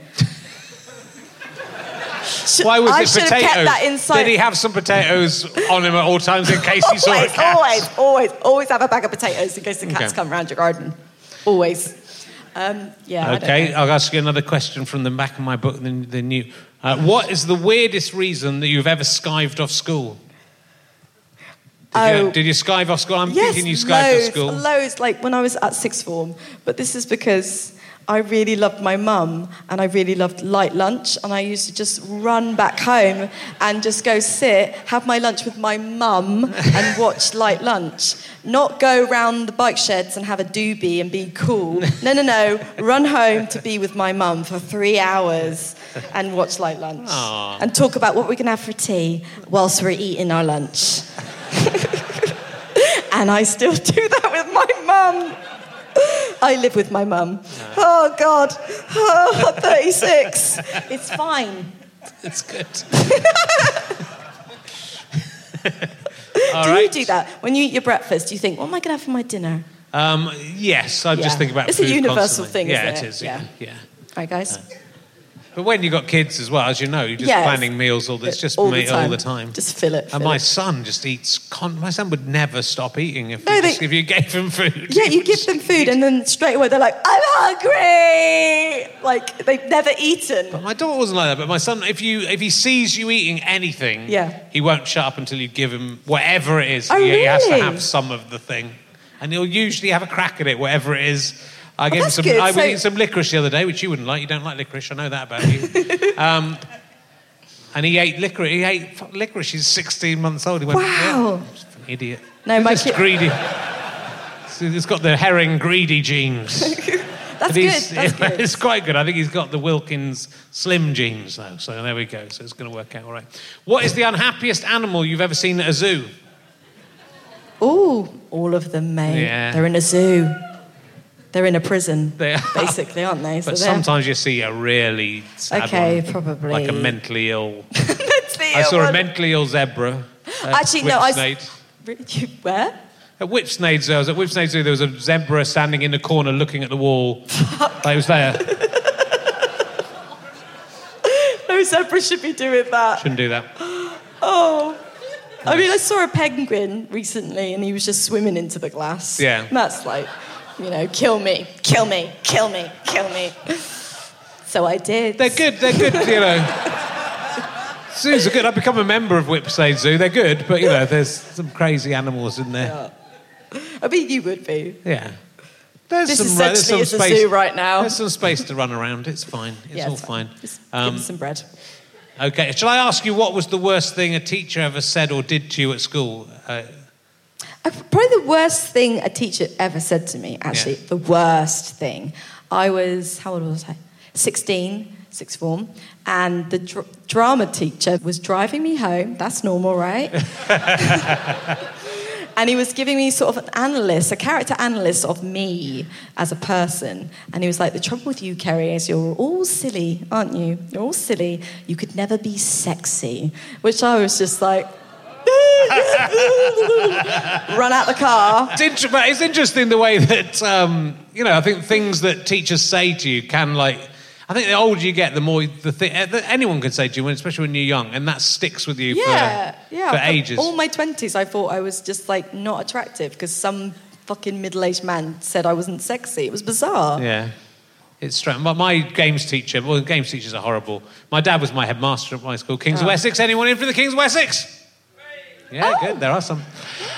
Why was I it should potatoes? have kept that inside. Did he have some potatoes on him at all times in case he saw a cat? Always have a bag of potatoes in case the cats come around your garden. Always. Okay, I'll ask you another question from the back of my book, the new. What is the weirdest reason that you've ever skived off school? Did you skive off school? I'm thinking you skived off school. Loads, like when I was at sixth form. But this is because I really loved my mum and I really loved light lunch, and I used to just run back home and just go sit, have my lunch with my mum and watch light lunch. Not go round the bike sheds and have a doobie and be cool. No. Run home to be with my mum for 3 hours and watch light lunch. Aww. And talk about what we can have for tea whilst we're eating our lunch. And I still do that with my mum. I live with my mum. Oh, God. Oh, 36. It's fine. It's good. Do you do that? When you eat your breakfast, do you think, what am I going to have for my dinner? Yes, I just think about it's food a universal constantly. thing, isn't it is. Yeah. All right, guys. But when you've got kids as well, as you know, you're just planning meals all the time. Just fill it. And my son just eats... my son would never stop eating if you gave him food. Yeah, you give them food and then straight away they're like, I'm hungry! Like, they've never eaten. But my daughter wasn't like that. But my son, if he sees you eating anything, he won't shut up until you give him whatever it is. Oh, He has to really? have some of the thing. And he'll usually have a crack at it, whatever it is. I gave him that's some. good. I was eating some licorice the other day, which you wouldn't like. You don't like licorice. I know that about you. And he ate licorice. He ate licorice. He's 16 months old. He went, wow, just an idiot. No, he's my just greedy. So he's got the herring greedy genes. That's good. That's good. It's quite good. I think he's got the Wilkins Slim genes, though. So there we go. So it's going to work out all right. What is the unhappiest animal you've ever seen at a zoo? Oh, all of them, mate. Yeah. They're in a zoo. They're in a prison, they are. Basically, aren't they? But sometimes you see a really sad one. Probably. Like a mentally ill... I saw a mentally ill zebra. Actually, no, Where? At Whipsnade Zoo. I was at Whipsnade Zoo. There was a zebra standing in the corner looking at the wall. Like it was there. No zebra should be doing that. Shouldn't do that. Oh. I mean, I saw a penguin recently and he was just swimming into the glass. Yeah. And that's like... kill me, kill me, kill me, kill me. So I did. They're good, Zoos are good. I've become a member of Whipsnade Zoo. They're good, but, there's some crazy animals in there. Yeah. I mean, you would be. Yeah. This essentially is a zoo right now. There's some space to run around. It's fine. It's all fine. Just give us some bread. Okay. Shall I ask you what was the worst thing a teacher ever said or did to you at school? Probably the worst thing a teacher ever said to me, actually. Yeah. The worst thing. I was, how old was I? 16, sixth form. And the drama teacher was driving me home. That's normal, right? And he was giving me sort of a character analyst of me as a person. And he was like, the trouble with you, Kerry, is you're all silly, aren't you? You're all silly. You could never be sexy. Which I was just like... run out the car. It's interesting the way that, I think things that teachers say to you can, I think the older you get, the more that anyone can say to you, especially when you're young, and that sticks with you for ages. All my 20s, I thought I was just, not attractive because some fucking middle-aged man said I wasn't sexy. It was bizarre. Yeah. It's strange. My games teacher, games teachers are horrible. My dad was my headmaster at my school, Kings of Wessex. Anyone in for the Kings of Wessex? Yeah, good. There are some.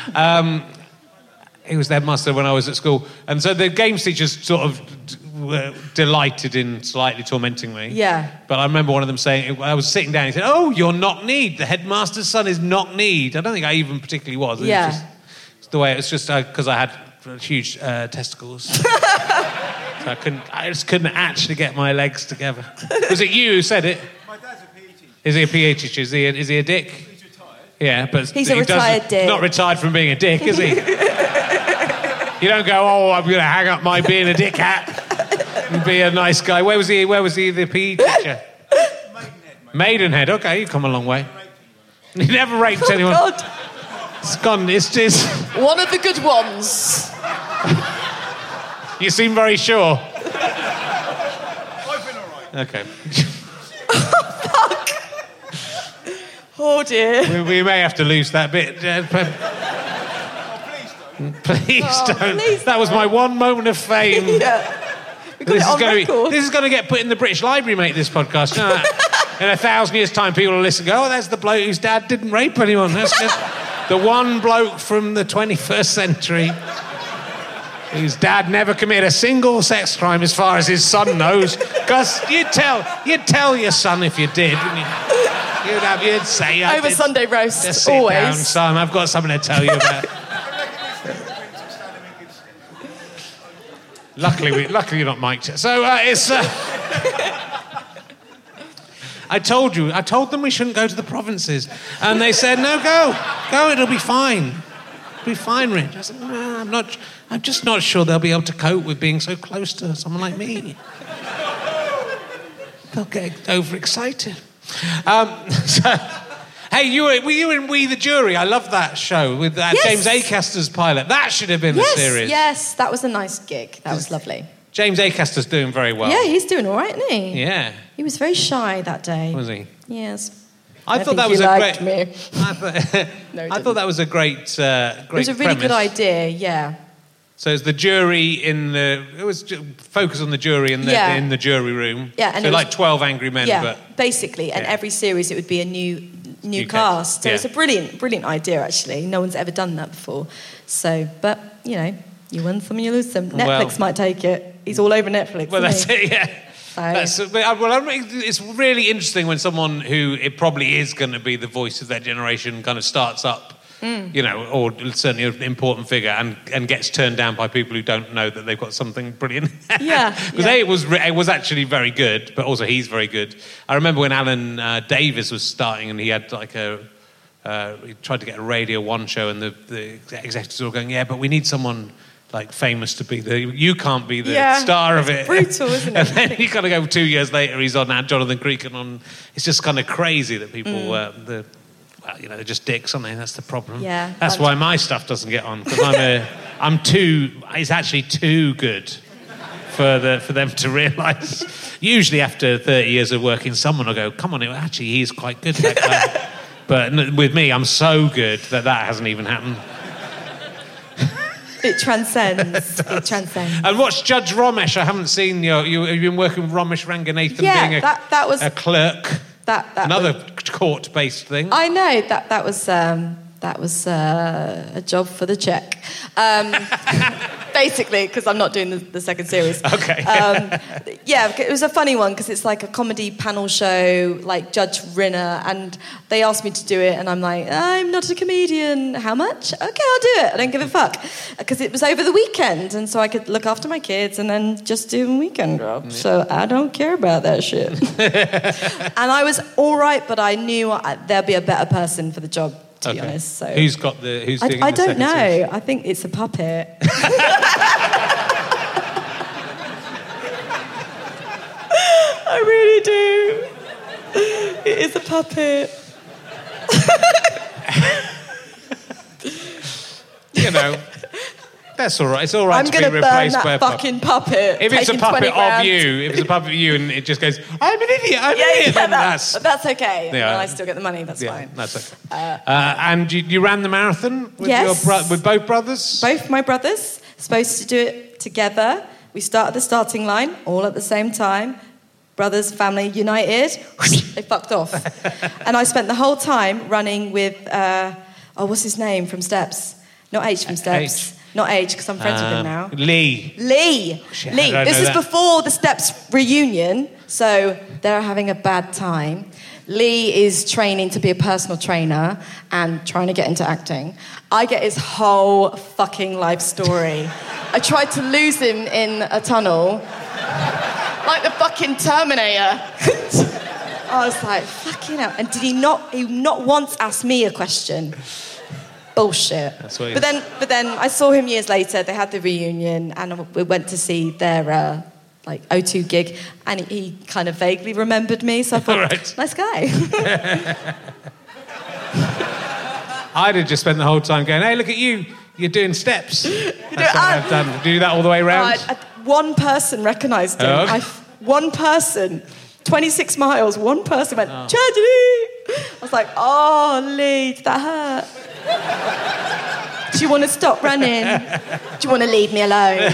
He was the headmaster when I was at school. And so the games teachers sort of were delighted in slightly tormenting me. Yeah. But I remember one of them saying, I was sitting down, he said, "Oh, you're knock-kneed. The headmaster's son is knock-kneed." I don't think I even particularly was. Yeah. It's the way, it's just because I had huge testicles. So I just couldn't actually get my legs together. Was it you who said it? My dad's a PE teacher. Is he a PE teacher? Is he a dick? He's retired. Yeah, but he's a retired dick. Not retired from being a dick, is he? You don't go, "Oh, I'm going to hang up my being a dick hat and be a nice guy." Where was he the PE teacher? Maidenhead. Maidenhead. Okay, you've come a long way. He never raped anyone. God. It's gone. It's just one of the good ones. You seem very sure. I've been all right. Okay. Fuck. Oh dear. We may have to lose that bit. Please don't. That was my one moment of fame. Yeah. This is going to get put in the British Library, mate, this podcast. You know that? In 1,000 years' time, people will listen and go, "Oh, that's the bloke whose dad didn't rape anyone." That's just the one bloke from the 21st century whose dad never committed a single sex crime as far as his son knows. Because you'd tell your son if you did, wouldn't you? You'd say... Over Sunday roast, just sit always. Down, son, I've got something to tell you about. Luckily you're not mic'd. So it's... I told them we shouldn't go to the provinces. And they said, "No, go, it'll be fine. It'll be fine, Rich." I said, "No, I'm just not sure they'll be able to cope with being so close to someone like me. They'll get overexcited." Hey, were you in We the Jury? I love that show with James Acaster's pilot. That should have been the series. Yes, that was a nice gig. That was lovely. James Acaster's doing very well. Yeah, he's doing all right, isn't he? Yeah. He was very shy that day. Was he? Yes. I thought that was a great... I thought that was a great It was a really good idea, yeah. So it's the jury it was focus on the jury in the jury room. Yeah, and so like 12 Angry Men. Yeah, but, basically, and every series it would be a new cast. So it's a brilliant idea, actually. No one's ever done that before. So, but, you win some, you lose some. Netflix might take it. He's all over Netflix. Well, that's it, yeah. It's really interesting when someone who it probably is going to be the voice of their generation kind of starts up, or certainly an important figure and gets turned down by people who don't know that they've got something brilliant. Yeah. Because it was actually very good, but also he's very good. I remember when Alan Davies was starting and he had he tried to get a Radio 1 show and the executives were all going, "Yeah, but we need someone famous to be you can't be the star of it." Brutal, isn't it? And then you kind of go 2 years later, he's on Jonathan Creek and on. It's just kind of crazy that people, they're just dicks, aren't they? That's the problem. Yeah. That's why my stuff doesn't get on, because it's actually too good for them to realise. Usually after 30 years of working, someone will go, "Come on, actually he's quite good, that guy." But with me, I'm so good that hasn't even happened. It transcends. It transcends. And what's Judge Romesh? I haven't seen you've been working with Romesh Ranganathan being that was a clerk. That Another was, court-based thing. I know that was a job for the check. Basically, because I'm not doing the second series. Okay. Yeah, it was a funny one because it's like a comedy panel show, like Judge Rinner, and they asked me to do it, and I'm like, I'm not a comedian. How much? Okay, I'll do it. I don't give a fuck. Because it was over the weekend, and so I could look after my kids and then just do weekend jobs. So I don't care about that shit. And I was all right, but I knew there'd be a better person for the job. To be honest, so who's doing the I don't second know. series? I think it's a puppet. I really do. It is a puppet. You know, that's all right. It's all right to be replaced by a puppet. fucking puppet. If it's a puppet of you, and it just goes, I'm an idiot, then that's okay. Yeah. And I still get the money, that's fine. That's okay. And you ran the marathon with Yes. with both brothers? Both my brothers, supposed to do it together. We start at the starting line, all at the same time. Brothers, family, united. They fucked off. And I spent the whole time running with, what's his name from Steps? Not H from Steps. H. Not H, because I'm friends with him now. Lee. Shit, Lee. I don't This know is that. before the Steps reunion, so they're having a bad time. Lee is training to be a personal trainer and trying to get into acting. I get his whole fucking life story. I tried to lose him in a tunnel, like the fucking Terminator. I was like, fucking hell. And he not once asked me a question. Bullshit. That's what But then I saw him years later. They had the reunion, and we went to see their O2 gig, and he kind of vaguely remembered me. So I thought, Right. nice guy. I'd have just spent the whole time going, hey, look at you. You're doing steps. That's what I've done. Do you do that all the way around? One person recognised him. Oh, okay. One person, 26 miles. One person went, tragedy. I was like, oh, Lee, did that hurt? Do you want to stop running? Do you want to leave me alone?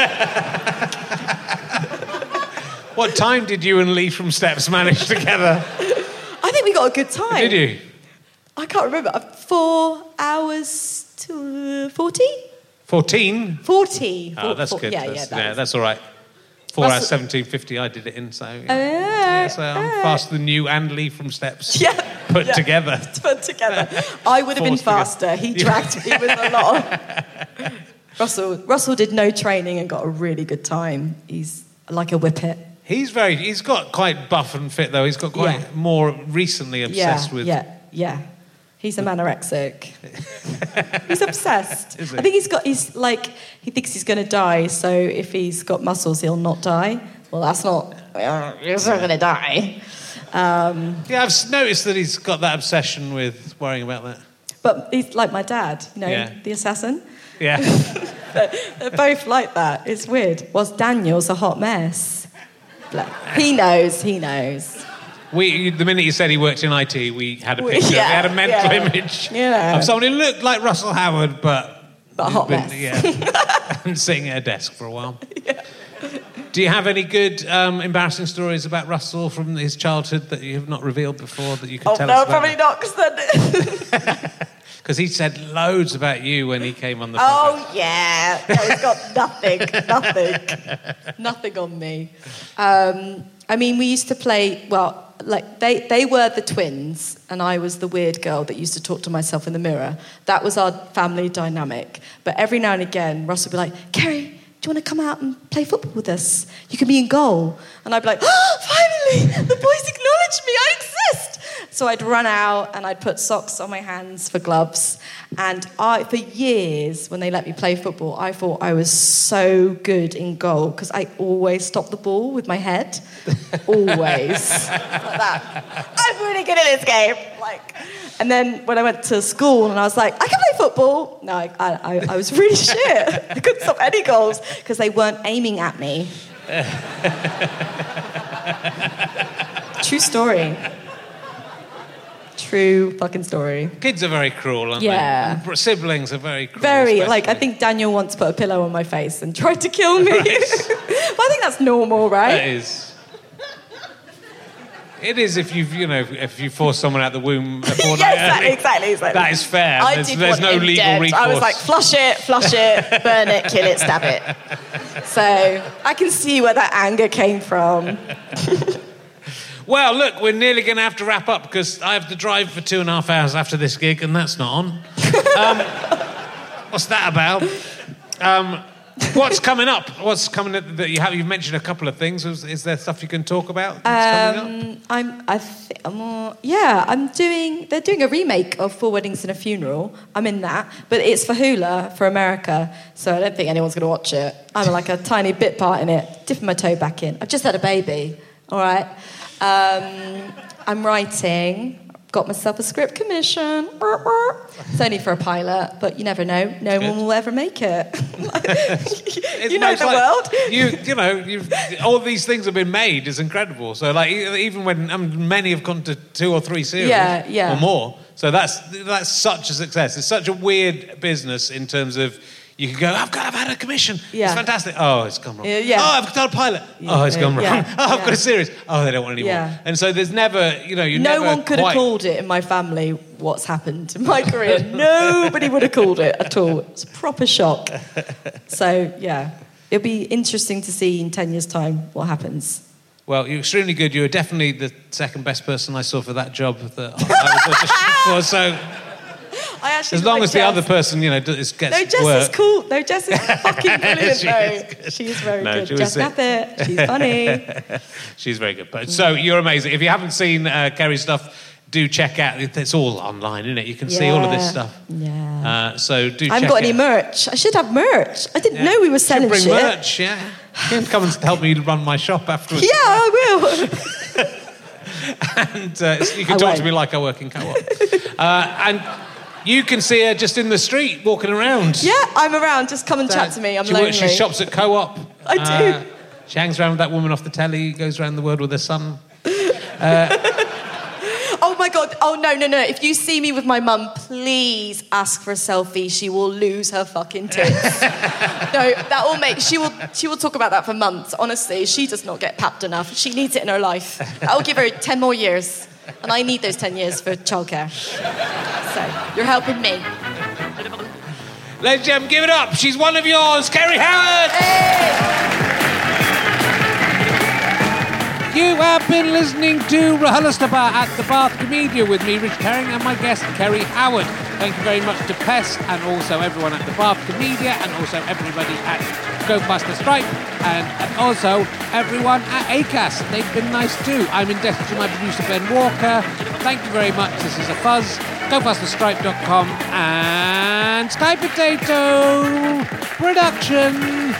What time did you and Lee from Steps manage together? I think we got a good time. Did you? I can't remember. 4 hours to 40? 14? 40. Oh, that's good. Yeah, That's all right. 4 hours 17:50 I did it in, so... so I'm faster than you and Lee from Steps. Put together. Put together. I would have been faster. He dragged me with a lot of... Russell did no training and got a really good time. He's like a whippet. He's got quite buff and fit, though. He's got quite more recently obsessed with... Yeah. He's a manorexic. He's obsessed. Is he? I think he thinks he's going to die, so if he's got muscles, he'll not die. Well, that's not... He's not going to die. Yeah, I've noticed that he's got that obsession with worrying about that. But he's like my dad, the assassin. Yeah. They're both like that. It's weird. Whilst Daniel's a hot mess. He knows. The minute you said he worked in IT, we had a picture. We had a mental image of someone who looked like Russell Howard, but a hot mess. Yeah, and sitting at a desk for a while. Yeah. Do you have any good, embarrassing stories about Russell from his childhood that you have not revealed before that you could tell us about? Probably not, Because he said loads about you when he came on the podcast. Oh, yeah. No, he's got nothing on me. I mean, we used to play, they were the twins, and I was the weird girl that used to talk to myself in the mirror. That was our family dynamic. But every now and again, Russ would be like, Kerry, do you want to come out and play football with us? You can be in goal. And I'd be like, oh, finally, the boys acknowledge me, I exist. So I'd run out and I'd put socks on my hands for gloves. And for years, when they let me play football, I thought I was so good in goal because I always stopped the ball with my head. Always. Like that. I'm really good at this game. And then when I went to school and I was like, I can play football. No, I was really shit. I couldn't stop any goals because they weren't aiming at me. True story. True fucking story. Kids are very cruel, aren't Yeah. they? And siblings are very cruel. Very, especially. I think Daniel once put a pillow on my face and tried to kill me. But I think that's normal, right? That is. It is if if you force someone out the womb. Yeah, exactly. That is fair. I There's did no want him legal dead. recourse. I was like, flush it, burn it, kill it, stab it. So I can see where that anger came from. Well, look, we're nearly going to have to wrap up because I have to drive for 2.5 hours after this gig, and that's not on. What's that about? What's coming up? What's coming up that you have? You've mentioned a couple of things. Is there stuff you can talk about that's coming up? They're doing a remake of 4 Weddings and a Funeral. I'm in that, but it's for Hula, for America, so I don't think anyone's going to watch it. I'm like a tiny bit part in it, dipping my toe back in. I've just had a baby, all right? I'm writing. Got myself a script commission. It's only for a pilot, but you never know. No one will ever make it. You know the world. All these things have been made is incredible. So, like, even when many have gone to 2 or 3 series or more. So that's such a success. It's such a weird business in terms of you can go, I've had a commission. Yeah. It's fantastic. Oh, it's gone wrong. Yeah. Oh, I've got a pilot. Oh, it's gone wrong. Yeah. Oh, I've got a series. Oh, they don't want any more. Yeah. And so there's never, no one could have called it in my family what's happened in my career. Nobody would have called it at all. It's a proper shock. So, yeah. It'll be interesting to see in 10 years' time what happens. Well, you're extremely good. You were definitely the second best person I saw for that job that I was auditioning for. So, as long as the other person, gets work. No, Jess is cool. No, Jess is fucking brilliant, She is very good. Jess Nappet. She's funny. She's very good. But so you're amazing. If you haven't seen Kerry's stuff, do check out. It's all online, isn't it? You can see all of this stuff. Yeah. So do check it out. I haven't got any merch. I should have merch. I didn't know we were selling bring shit. Merch, yeah. You can come and help me run my shop afterwards. Yeah, I will. And you can talk to me like I work in Co-op. And you can see her just in the street walking around. Yeah, I'm around. Just come and chat to me. I'm lonely. She shops at Co-op. I do. She hangs around with that woman off the telly, goes around the world with her son. Oh my God. Oh, no. If you see me with my mum, please ask for a selfie. She will lose her fucking tits. No, that will make... She will talk about that for months. Honestly, she does not get papped enough. She needs it in her life. I'll give her 10 more years. And I need those 10 years for childcare. So, you're helping me. Ladies and gentlemen, give it up. She's one of yours, Kerry Howard. Hey! You have been listening to RHLSTP at the Bath Comedia with me, Rich Herring, and my guest, Kerry Howard. Thank you very much to Pest and also everyone at the Bath Comedia and also everybody at Ghostbuster Stripe and also everyone at ACAST. They've been nice too. I'm indebted to my producer, Ben Walker. Thank you very much. This is a fuzz. GobusterStripe.com and Sky Potato Production.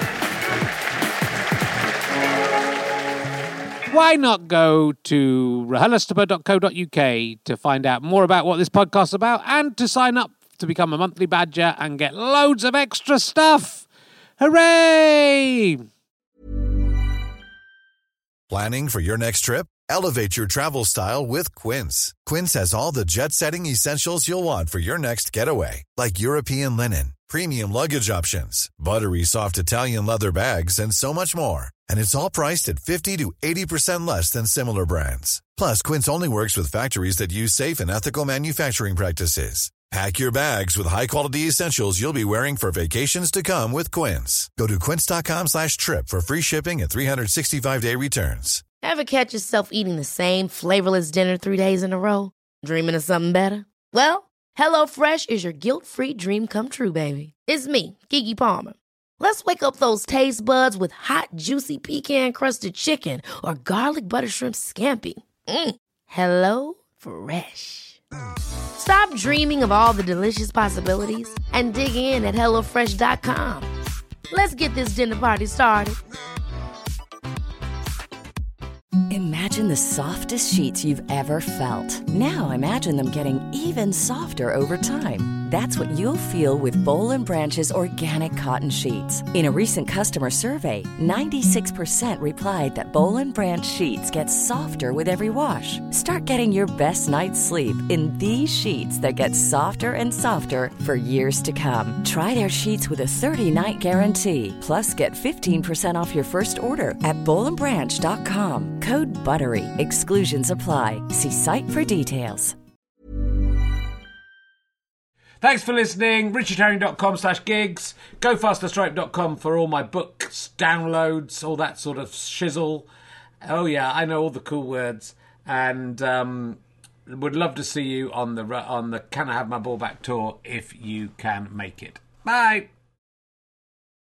Why not go to RHLSTP.co.uk to find out more about what this podcast is about and to sign up to become a monthly badger and get loads of extra stuff. Hooray! Planning for your next trip? Elevate your travel style with Quince. Quince has all the jet-setting essentials you'll want for your next getaway, like European linen, premium luggage options, buttery soft Italian leather bags, and so much more. And it's all priced at 50 to 80% less than similar brands. Plus, Quince only works with factories that use safe and ethical manufacturing practices. Pack your bags with high-quality essentials you'll be wearing for vacations to come with Quince. Go to quince.com/trip for free shipping and 365-day returns. Ever catch yourself eating the same flavorless dinner 3 days in a row? Dreaming of something better? Well, HelloFresh is your guilt-free dream come true, baby. It's me, Keke Palmer. Let's wake up those taste buds with hot, juicy pecan-crusted chicken or garlic butter shrimp scampi. Hello Fresh. Stop dreaming of all the delicious possibilities and dig in at HelloFresh.com. Let's get this dinner party started. Imagine the softest sheets you've ever felt. Now imagine them getting even softer over time. That's what you'll feel with Bowl and Branch's organic cotton sheets. In a recent customer survey, 96% replied that Bowl and Branch sheets get softer with every wash. Start getting your best night's sleep in these sheets that get softer and softer for years to come. Try their sheets with a 30-night guarantee. Plus, get 15% off your first order at bowlandbranch.com. Code BUTTERY. Exclusions apply. See site for details. Thanks for listening. richardherring.com/gigs. GoFasterStripe.com for all my books, downloads, all that sort of shizzle. Oh yeah, I know all the cool words. And would love to see you on the Can I Have My Ball Back tour if you can make it. Bye.